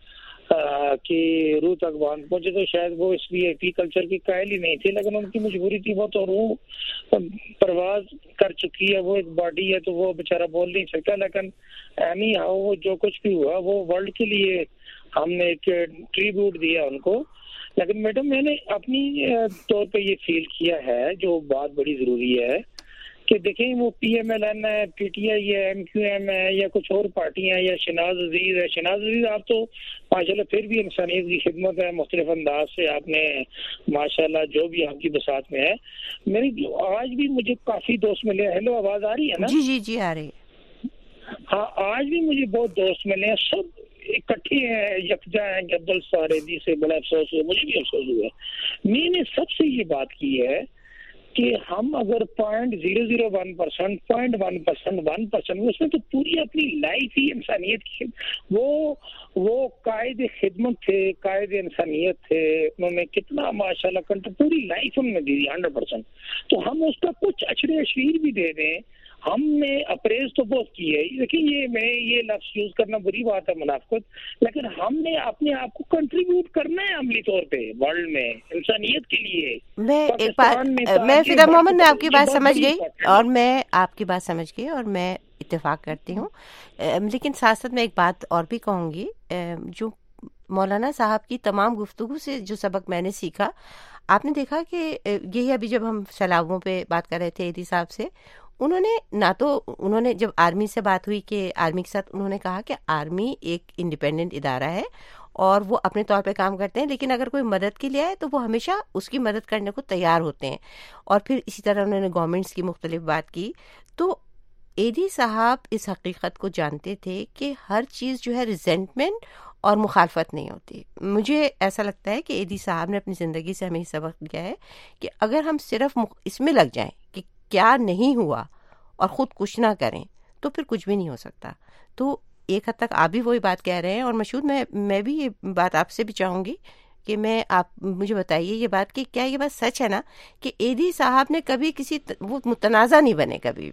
کی روح تک باندھ پہنچے تو شاید وہ اس لیے پی کلچر کی قائل ہی نہیں تھی, لیکن ان کی مجبوری تھی. وہ تو روح پرواز کر چکی ہے, وہ ایک باڈی ہے تو وہ بیچارہ بول نہیں سکتا. لیکن اینی ہاؤ وہ جو کچھ بھی ہوا وہ ورلڈ کے لیے ہم نے ایک ٹریبیوٹ دیا ان کو. لیکن میڈم میں نے اپنی طور پہ یہ فیل کیا ہے جو بات بڑی ضروری ہے کہ دیکھیں وہ پی ایم ایل این ہے, پی ٹی آئی ہے, ایم کیو ایم ہے, یا کچھ اور پارٹیاں ہیں, یا شناز عزیز ہے. شناز عزیز آپ تو ماشاءاللہ پھر بھی انسانیت کی خدمت ہے, مختلف انداز سے آپ نے ماشاءاللہ جو بھی آپ کی بساط میں ہے. میری آج بھی مجھے کافی دوست ملے. ہیلو آواز آ رہی ہے نا؟ جی جی جی آ رہی ہے. ہاں آج بھی مجھے بہت دوست ملے ہیں, سب اکٹھے ہیں, یکجا ہیں کہ عبدالستار ایدھی سے بڑا افسوس ہوا. مجھے بھی افسوس ہوا. میں نے سب سے یہ بات کی ہے کہ ہم اگر point zero zero one percent point one percent one percent اس میں تو پوری اپنی لائف ہی انسانیت کی, وہ وہ قائد خدمت تھے, قائد انسانیت تھے. انہوں نے کتنا ماشاءاللہ کنٹر پوری لائف ان میں دی ہنڈریڈ پرسینٹ. تو ہم اس کا کچھ اشرے اشریر بھی دے دیں. ہم نے اپریز تو بہت کی ہے. دیکھیں یہ میں یہ لفظ یوز کرنا بری بات ہے منافقت, لیکن ہم نے اپنے آپ کو کنٹریبیوٹ کرنا ہے عملی طور پہ ورلڈ میں انسانیت کے لیے. میں ایک بات میں فضا محمد میں آپ کی بات سمجھ گئی اور میں آپ کی بات سمجھ گئی اور میں اتفاق کرتی ہوں, لیکن ساتھ ساتھ میں ایک بات اور بھی کہوں گی. جو مولانا صاحب کی تمام گفتگو سے جو سبق میں نے سیکھا, آپ نے دیکھا کہ یہی ابھی جب ہم سیلابوں پہ بات کر رہے تھے ایدھی صاحب سے, انہوں نے نہ تو انہوں نے جب آرمی سے بات ہوئی کہ آرمی کے ساتھ انہوں نے کہا کہ آرمی ایک انڈیپینڈنٹ ادارہ ہے اور وہ اپنے طور پہ کام کرتے ہیں, لیکن اگر کوئی مدد کے لیے آئے تو وہ ہمیشہ اس کی مدد کرنے کو تیار ہوتے ہیں. اور پھر اسی طرح انہوں نے گورنمنٹس کی مختلف بات کی. تو ایدھی صاحب اس حقیقت کو جانتے تھے کہ ہر چیز جو ہے ریزنٹمنٹ اور مخالفت نہیں ہوتی. مجھے ایسا لگتا ہے کہ ایدھی صاحب نے اپنی زندگی سے ہمیں سبق دیا ہے کہ اگر ہم صرف اس میں لگ جائیں کہ کیا نہیں ہوا اور خود کچھ نہ کریں تو پھر کچھ بھی نہیں ہو سکتا. تو ایک حد تک آپ بھی وہی بات کہہ رہے ہیں. اور مشہور میں میں بھی یہ بات آپ سے بھی چاہوں گی کہ میں آپ مجھے بتائیے یہ بات کہ کیا یہ بات سچ ہے نا کہ ایدھی صاحب نے کبھی کسی وہ متنازع نہیں بنے کبھی بھی,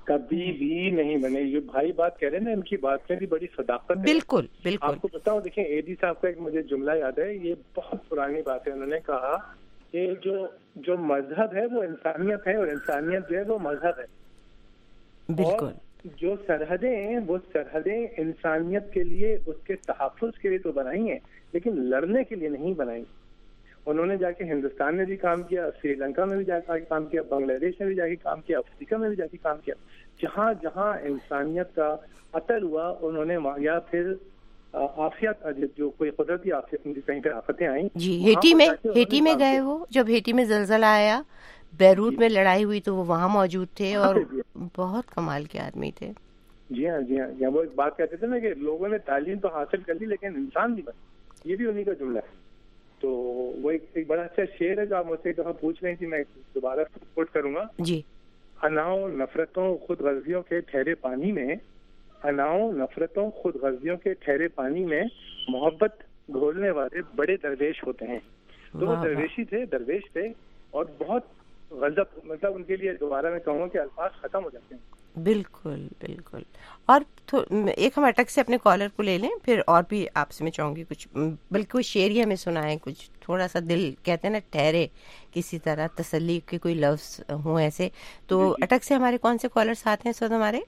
کبھی بھی نہیں بنے. یہ بھائی بات کہہ رہے ہیں نا, ان کی بات میں بھی بڑی صداقت ہے. بالکل بالکل. آپ کو بتاؤں, دیکھیں اے ڈی صاحب کا ایک مجھے جملہ یاد ہے, یہ بہت پرانی بات ہے. انہوں نے کہا کہ جو جو مذہب ہے وہ انسانیت ہے, اور انسانیت جو ہے وہ مذہب ہے. بالکل. جو سرحدیں ہیں وہ سرحدیں انسانیت کے لیے, اس کے تحفظ کے لیے تو بنائی ہیں, لیکن لڑنے کے لیے نہیں بنائی. انہوں نے جا کے ہندوستان میں بھی کام کیا, سری لنکا میں بھی جا کے کام کیا, بنگلہ دیش میں بھی جا کے کام کیا, افریقہ میں بھی جا کے کام کیا. جہاں جہاں انسانیت کا قتل ہوا انہوں نے, یا پھر آفیت جو کوئی قدرتی آفت کہیں پہ آفتیں آئیں. جی ہیٹی میں ہیٹی میں گئے وہ, جب ہیٹی میں زلزلہ آیا, بیروت میں لڑائی ہوئی تو وہ وہاں موجود تھے, اور بہت کمال کے آدمی تھے. جی ہاں جی ہاں. وہ ایک بات کہتے تھے نا کہ لوگوں نے تعلیم تو حاصل کر لی لیکن انسان نہیں بنے, یہ بھی انہیں کا جملہ ہے. تو وہ ایک, ایک بڑا اچھا شعر ہے جو آپ مجھ سے ایک دفعہ پوچھ رہی تھی, میں دوبارہ کوٹ کروں گا. جی. اناؤ نفرتوں خود غرضیوں کے ٹھہرے پانی میں, اناؤ نفرتوں خود غرضیوں کے ٹھہرے پانی میں محبت گھولنے والے بڑے درویش ہوتے ہیں. تو وہ درویشی تھے, درویش تھے, اور بہت غضب, مطلب ان کے لیے دوبارہ میں کہوں گا کہ الفاظ ختم ہو جاتے ہیں. بالکل بالکل. اور ایک ہم اٹک سے اپنے کالر کو لے لیں, پھر اور بھی آپ سے میں چاہوں گی کچھ, بلکہ کوئی شعر ہی ہمیں سنائیں, کچھ تھوڑا سا دل کہتے ہیں نا ٹھہرے, کسی طرح تسلی کے کوئی لفظ ہوں ایسے. تو اٹک سے ہمارے کون سے کالر ساتھ ہیں اس وقت ہمارے؟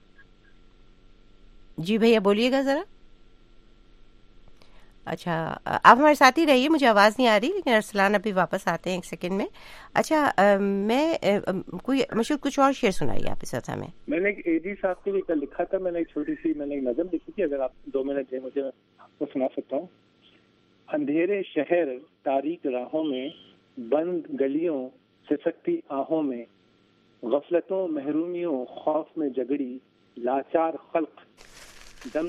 جی بھیا بولیے گا ذرا. اچھا آپ ہمارے ساتھ ہی رہیے, مجھے آواز نہیں آ رہی, لیکن ارسلان ابھی واپس آتے ہیں ایک سیکنڈ میں. اچھا میں کوئی مشہور کچھ اور شعر سنائیے آپ اس وقت ہمیں. میں نے اے ڈی صاحب کے لیے کل لکھا تھا, میں نے ایک چھوٹی سی میں نے ایک نظم لکھی تھی, اگر آپ دو منٹ دیں مجھے وہ سنا سکتا ہوں. اندھیرے شہر تاریک راہوں میں, بند گلیوں سسکتی آہوں میں, غفلتوں محرومیوں خوف میں جگڑی لاچار خلق, دم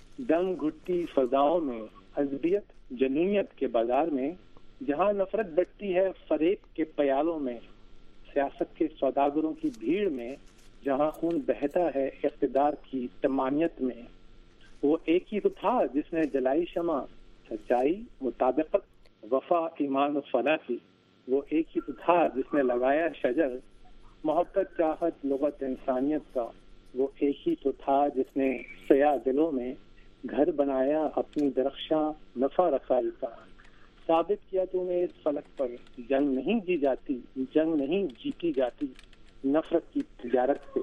دم گھٹتی فضاؤں میں, حزبیت جنونیت کے بازار میں, جہاں نفرت بٹتی ہے فریب کے پیالوں میں, سیاست کے سوداگروں کی بھیڑ میں, جہاں خون بہتا ہے اقتدار کی تمانیت میں. وہ ایک ہی تو تھا جس نے جلائی شمع, سچائی مطابقت وفا ایمان و فنا کی. وہ ایک ہی تو تھا جس نے لگایا شجر, محبت چاہت لغت انسانیت کا. وہ ایک ہی تو تھا جس نے سیاہ دلوں میں گھر بنایا اپنی درخشاں نفع رسائی کا. ثابت کیا تو نے اس فلک پر, جنگ نہیں جی جاتی, جنگ نہیں جیتی جاتی نفرت کی تجارت سے.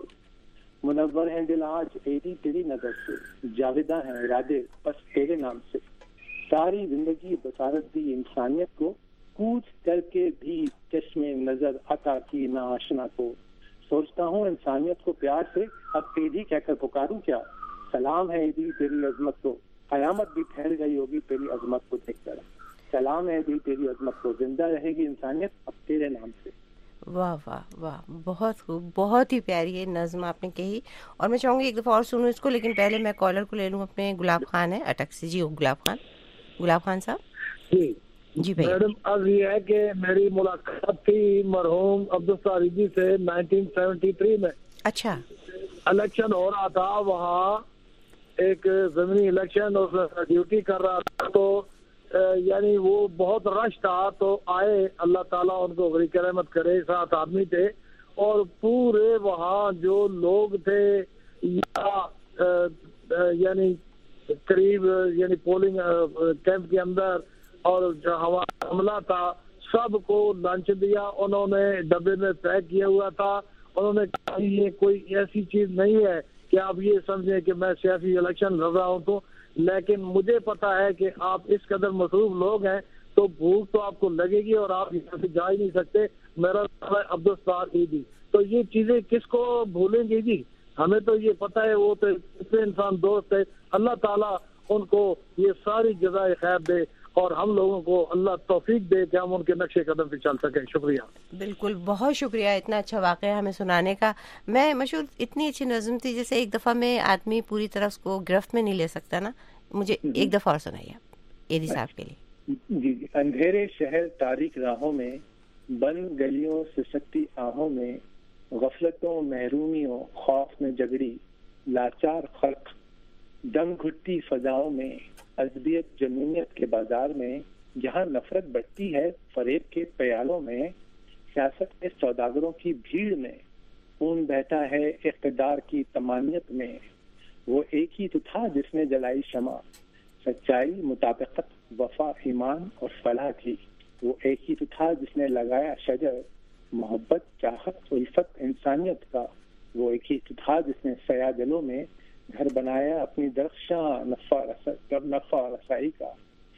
منور ہیں دل آج ایڈی تیری نظر سے, جاویداں ہیں ارادے بس تیرے نام سے. ساری زندگی بصارت دی انسانیت کو, کوچ کر کے بھی چشمے نظر عطا کی نا آشنا کو. سوچتا ہوں انسانیت کو پیار سے اب ایڈی کہہ کر پکاروں کیا. سلام ہے ایڈی تیری عظمت کو, قیامت بھی ٹھہر گئی ہوگی تیری عظمت کو دیکھ کر. سلام ہے ایڈی تیری عظمت کو, زندہ رہے گی انسانیت اب تیرے نام سے. واہ واہ واہ, بہت خوب, بہت ہی پیاری ہے نظم آپ نے کہی, اور میں چاہوں گی ایک دفعہ اور سنوں اس کو, لیکن پہلے میں کالر کو لے لوں اپنے. گلاب خان ہے اٹک سے. جی گلاب خان, گلاب خان صاحب. جی جی بھائی. میڈم اب یہ ہے کہ میری ملاقات تھی مرحوم عبدالستار جی سے نائنٹین سیونٹی تھری میں. اچھا. الیکشن ہو رہا تھا وہاں, ایک ضمنی الیکشن, اس میں ڈیوٹی کر رہا تھا, تو یعنی وہ بہت رش تھا. تو آئے, اللہ تعالیٰ ان کو غریق رحمت کرے, سات آدمی تھے, اور پورے وہاں جو لوگ تھے یا یعنی قریب یعنی پولنگ کیمپ کے اندر, اور جو ہمارا عملہ تھا سب کو لنچ دیا. انہوں نے ڈبے میں پیک کیا ہوا تھا. انہوں نے کہا یہ کوئی ایسی چیز نہیں ہے کہ آپ یہ سمجھیں کہ میں سیاسی الیکشن لڑ رہا ہوں, تو لیکن مجھے پتا ہے کہ آپ اس قدر مصروف لوگ ہیں تو بھوک تو آپ کو لگے گی, اور آپ یہاں سے جا ہی نہیں سکتے. میرا نام ہے عبدالستار ایدی. تو یہ چیزیں کس کو بھولیں گے جی, ہمیں تو یہ پتا ہے وہ تو اتنے انسان دوست ہے. اللہ تعالیٰ ان کو یہ ساری جزائے خیر دے, اور ہم لوگوں کو اللہ توفیق دے کہ ہم ان کے نقشے قدم پہ چل سکیں. شکریہ. بالکل, بہت شکریہ اتنا اچھا واقعہ ہمیں سنانے کا. میں مشہور اتنی اچھی نظم تھی جیسے ایک دفعہ میں آدمی پوری طرح اس کو گرفت میں نہیں لے سکتا نا. مجھے ایک دفعہ اور سنائیے آپ ایدی صاحب کے لیے. جی جی. اندھیرے شہر تاریک راہوں میں, بند گلیوں سسکتی آہوں میں, غفلتوں محرومیوں خوف میں جگڑی لاچار خلق, دم گھٹتی فضاؤں میں, عصبیت جنونیت کے بازار میں, جہاں نفرت بڑھتی ہے فریب کے پیالوں میں, سیاست کے سوداگروں کی بھیڑ میں, خون بہتا ہے اقتدار کی تمانیت میں، وہ ایک ہی تو تھا جس نے جلائی شمع، سچائی، مطابقت، وفا، ایمان اور فلاح تھی، وہ ایک ہی تو تھا جس نے لگایا شجر، محبت، چاہت، الفت، انسانیت کا، وہ ایک ہی تو تھا جس نے سیاہ دلوں میں گھر بنایا اپنی درخشاں نفع نفع رسائی کا،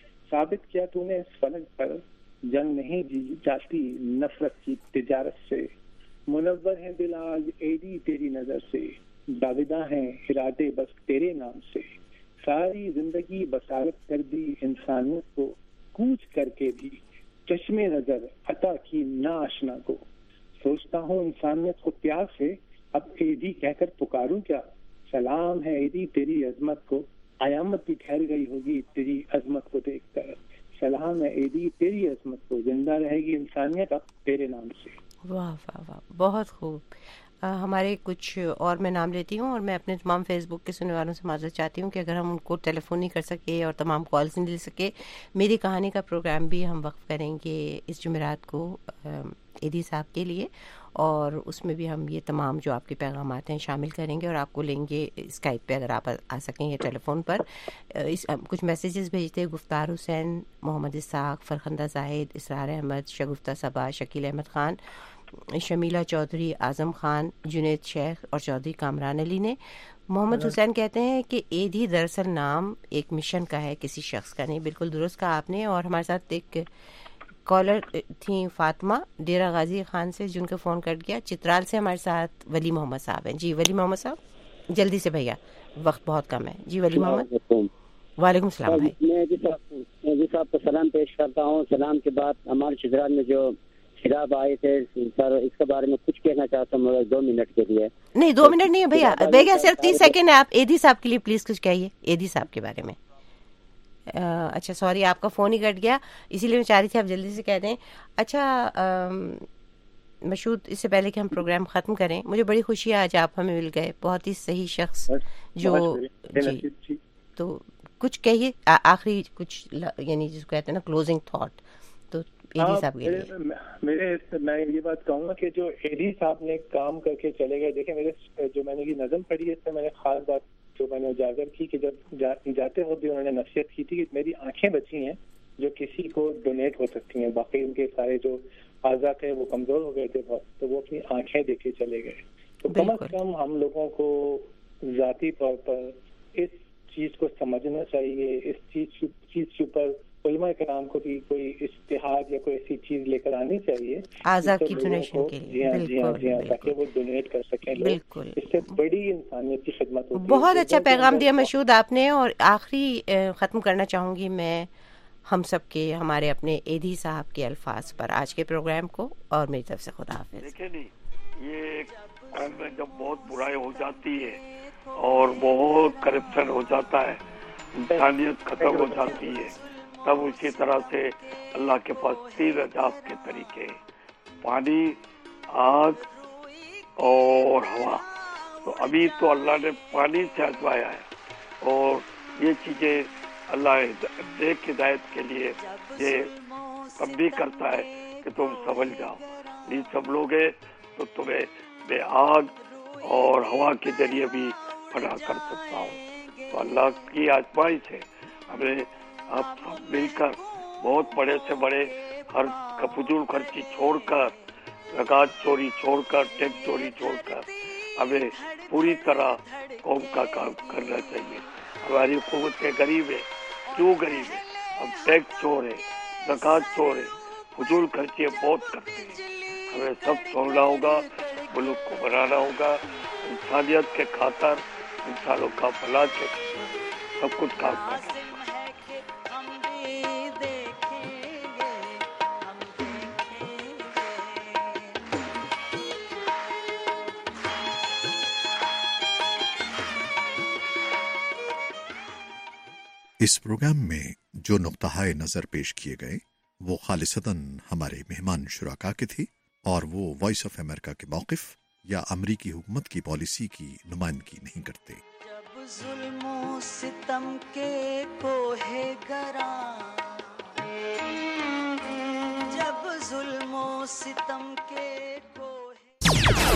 ثابت کیا تو نے اس فلک پر جنگ نہیں جی جاتی نفرت کی تجارت سے، منور ہے دل آج ایدی تیری نظر سے، جاویداں ہیں ارادے بس تیرے نام سے، ساری زندگی بصارت کر دی انسانیت کو، کوچ کر کے بھی چشم نظر عطا کی ناآشنا کو، سوچتا ہوں انسانیت کو پیار سے اب ایدی کہہ کر پکاروں کیا، سلام ہے ایدی تیری عظمت کو، قیامت بھی ٹھہر گئی ہوگی تیری عظمت کو دیکھ کر، سلام ہے ایدی تیری عظمت کو، زندہ رہے گی انسانیت اب تیرے نام سے۔ واہ واہ واہ، بہت خوب۔ آ, ہمارے کچھ اور میں نام لیتی ہوں، اور میں اپنے تمام فیس بک کے سننے والوں سے معذرت چاہتی ہوں کہ اگر ہم ان کو ٹیلی فون نہیں کر سکے اور تمام کالز نہیں لے سکے، میری کہانی کا پروگرام بھی ہم وقف کریں گے اس جمعرات کو ایدی صاحب کے لیے، اور اس میں بھی ہم یہ تمام جو آپ کے پیغامات ہیں شامل کریں گے، اور آپ کو لیں گے اسکائپ پہ اگر آپ آ سکیں یا ٹیلی فون پر۔ اس کچھ میسیجز بھیجتے، گفتار حسین، محمد اسحاق، فرخندہ زاہد، اسرار احمد، شگفتہ صبا، شکیل احمد خان، شمیلہ چودھری، اعظم خان، جنید شیخ اور چودھری کامران علی نے۔ محمد حسین کہتے ہیں کہ ایدی دراصل نام ایک مشن کا ہے، کسی شخص کا نہیں۔ بالکل درست کہا آپ نے۔ اور ہمارے ساتھ ایک کالر تھیں فاطمہ ڈیرہ غازی خان سے، جن کا فون کٹ گیا۔ چترال سے ہمارے ساتھ ولی محمد صاحب ہیں۔ جی ولی محمد صاحب جلدی سے بھیا، وقت بہت کم ہے۔ جی ولی محمد۔ وعلیکم السلام بھائی۔ میں جی صاحب کو سلام پیش کرتا ہوں۔ سلام کے بعد ہمارے چترال میں جو سیلاب آئے تھے سر، اس کے بارے میں کچھ کہنا چاہتا ہوں دو منٹ کے لیے۔ نہیں دو منٹ نہیں ہے بھیا، بھیا صرف تیس سیکنڈ ہے۔ آپ ایدی صاحب کے لیے پلیز کچھ کہیے، ایدی صاحب کے بارے میں۔ اچھا سوری، آپ کا فون ہی کٹ گیا، اسی لیے میں چاہ رہی تھی آپ جلدی سے کہہ دیں۔ اچھا مشہود، اس سے پہلے کہ ہم پروگرام ختم کریں، مجھے بڑی خوشی ہے آج آپ ہمیں مل گئے، بہت ہی صحیح شخص جو جی تو کچھ کہیے آخری کچھ، یعنی جس کو کہتے ہیں نا کلوزنگ تھاٹ، تو ایدی صاحب کے لیے۔ میرے میں یہ بات کہوں گا کہ جو ایدی صاحب نے کام کر کے چلے گئے، دیکھیں میرے جو میں نے یہ نظم پڑھی ہے اس میں میں نے خاص بات جو میں نے اجاگر کی کہ جب جاتے وقت بھی انہوں نے نصیحت کی تھی کہ میری آنکھیں بچی ہیں جو کسی کو ڈونیٹ ہو سکتی ہیں، باقی ان کے سارے جو اعضاء تھے وہ کمزور ہو گئے تھے بہت، تو وہ اپنی آنکھیں دے کے چلے گئے۔ تو کم از کم ہم لوگوں کو ذاتی طور پر اس چیز کو سمجھنا چاہیے، اس چیز چیز کے اوپر علماء کرام کو بھی کوئی اشتہار یا کوئی ایسی چیز لے کر آنی چاہیے اعضاء کی ڈونیشن کے لیے۔ جی ہاں جی ہاں جی ہاں تاکہ وہ ڈونیٹ کر سکیں لوگ، بالکل، اس سے بڑی انسانیت کی خدمت ہوتی ہے۔ بہت اچھا پیغام دیا مشہود آپ نے۔ اور آخری ختم کرنا چاہوں گی میں ہم سب کے، ہمارے اپنے ایدی صاحب کے الفاظ پر آج کے پروگرام کو، اور میری طرف سے خدا حافظ۔ دیکھیں نہیں، یہ قوم میں جب بہت برائی ہو جاتی ہے اور بہت کرپشن ہو جاتا ہے، انسانیت ختم ہو جاتی ہے، تب اسی طرح سے اللہ کے پاس تین عذاب کے طریقے ہیں، پانی، آگ اور ہوا۔ تو ابھی تو اللہ نے پانی سے آزمایا ہے، اور یہ چیزیں اللہ نیک ہدایت کے لیے یہ تنبیہ کرتا ہے کہ تم سمجھ جاؤ، نہیں سب لوگ ہیں تو تمہیں میں آگ اور ہوا کے ذریعے بھی پناہ کر سکتا ہوں۔ تو اللہ کی آزمائش ہے، ہمیں آپ سب مل کر بہت بڑے سے بڑے ہر فضول خرچی چھوڑ کر، زکوٰۃ چوری چھوڑ کر، ٹیکس چوری چھوڑ کر، ہمیں پوری طرح قوم کا کام کرنا چاہیے۔ ہماری حکومت کے غریب ہے، کیوں غریب ہے؟ ہم ٹیکس چور ہیں، زکوٰۃ چور ہیں، فضول خرچیاں بہت کرتے ہیں۔ ہمیں سب چھوڑنا ہوگا، ملک کو بنانا ہوگا، انسانیت کے خاطر، انسانوں کا بھلا کے خاطر سب کچھ کام کرنا ہوگا۔ اس پروگرام میں جو نقطہ نظر پیش کیے گئے وہ خالصتاً ہمارے مہمان شرکا کے تھے، اور وہ وائس آف امریکہ کے موقف یا امریکی حکومت کی پالیسی کی نمائندگی نہیں کرتے۔ جب ظلم و ستم کے کوہ گراں، جب ظلم و ستم کے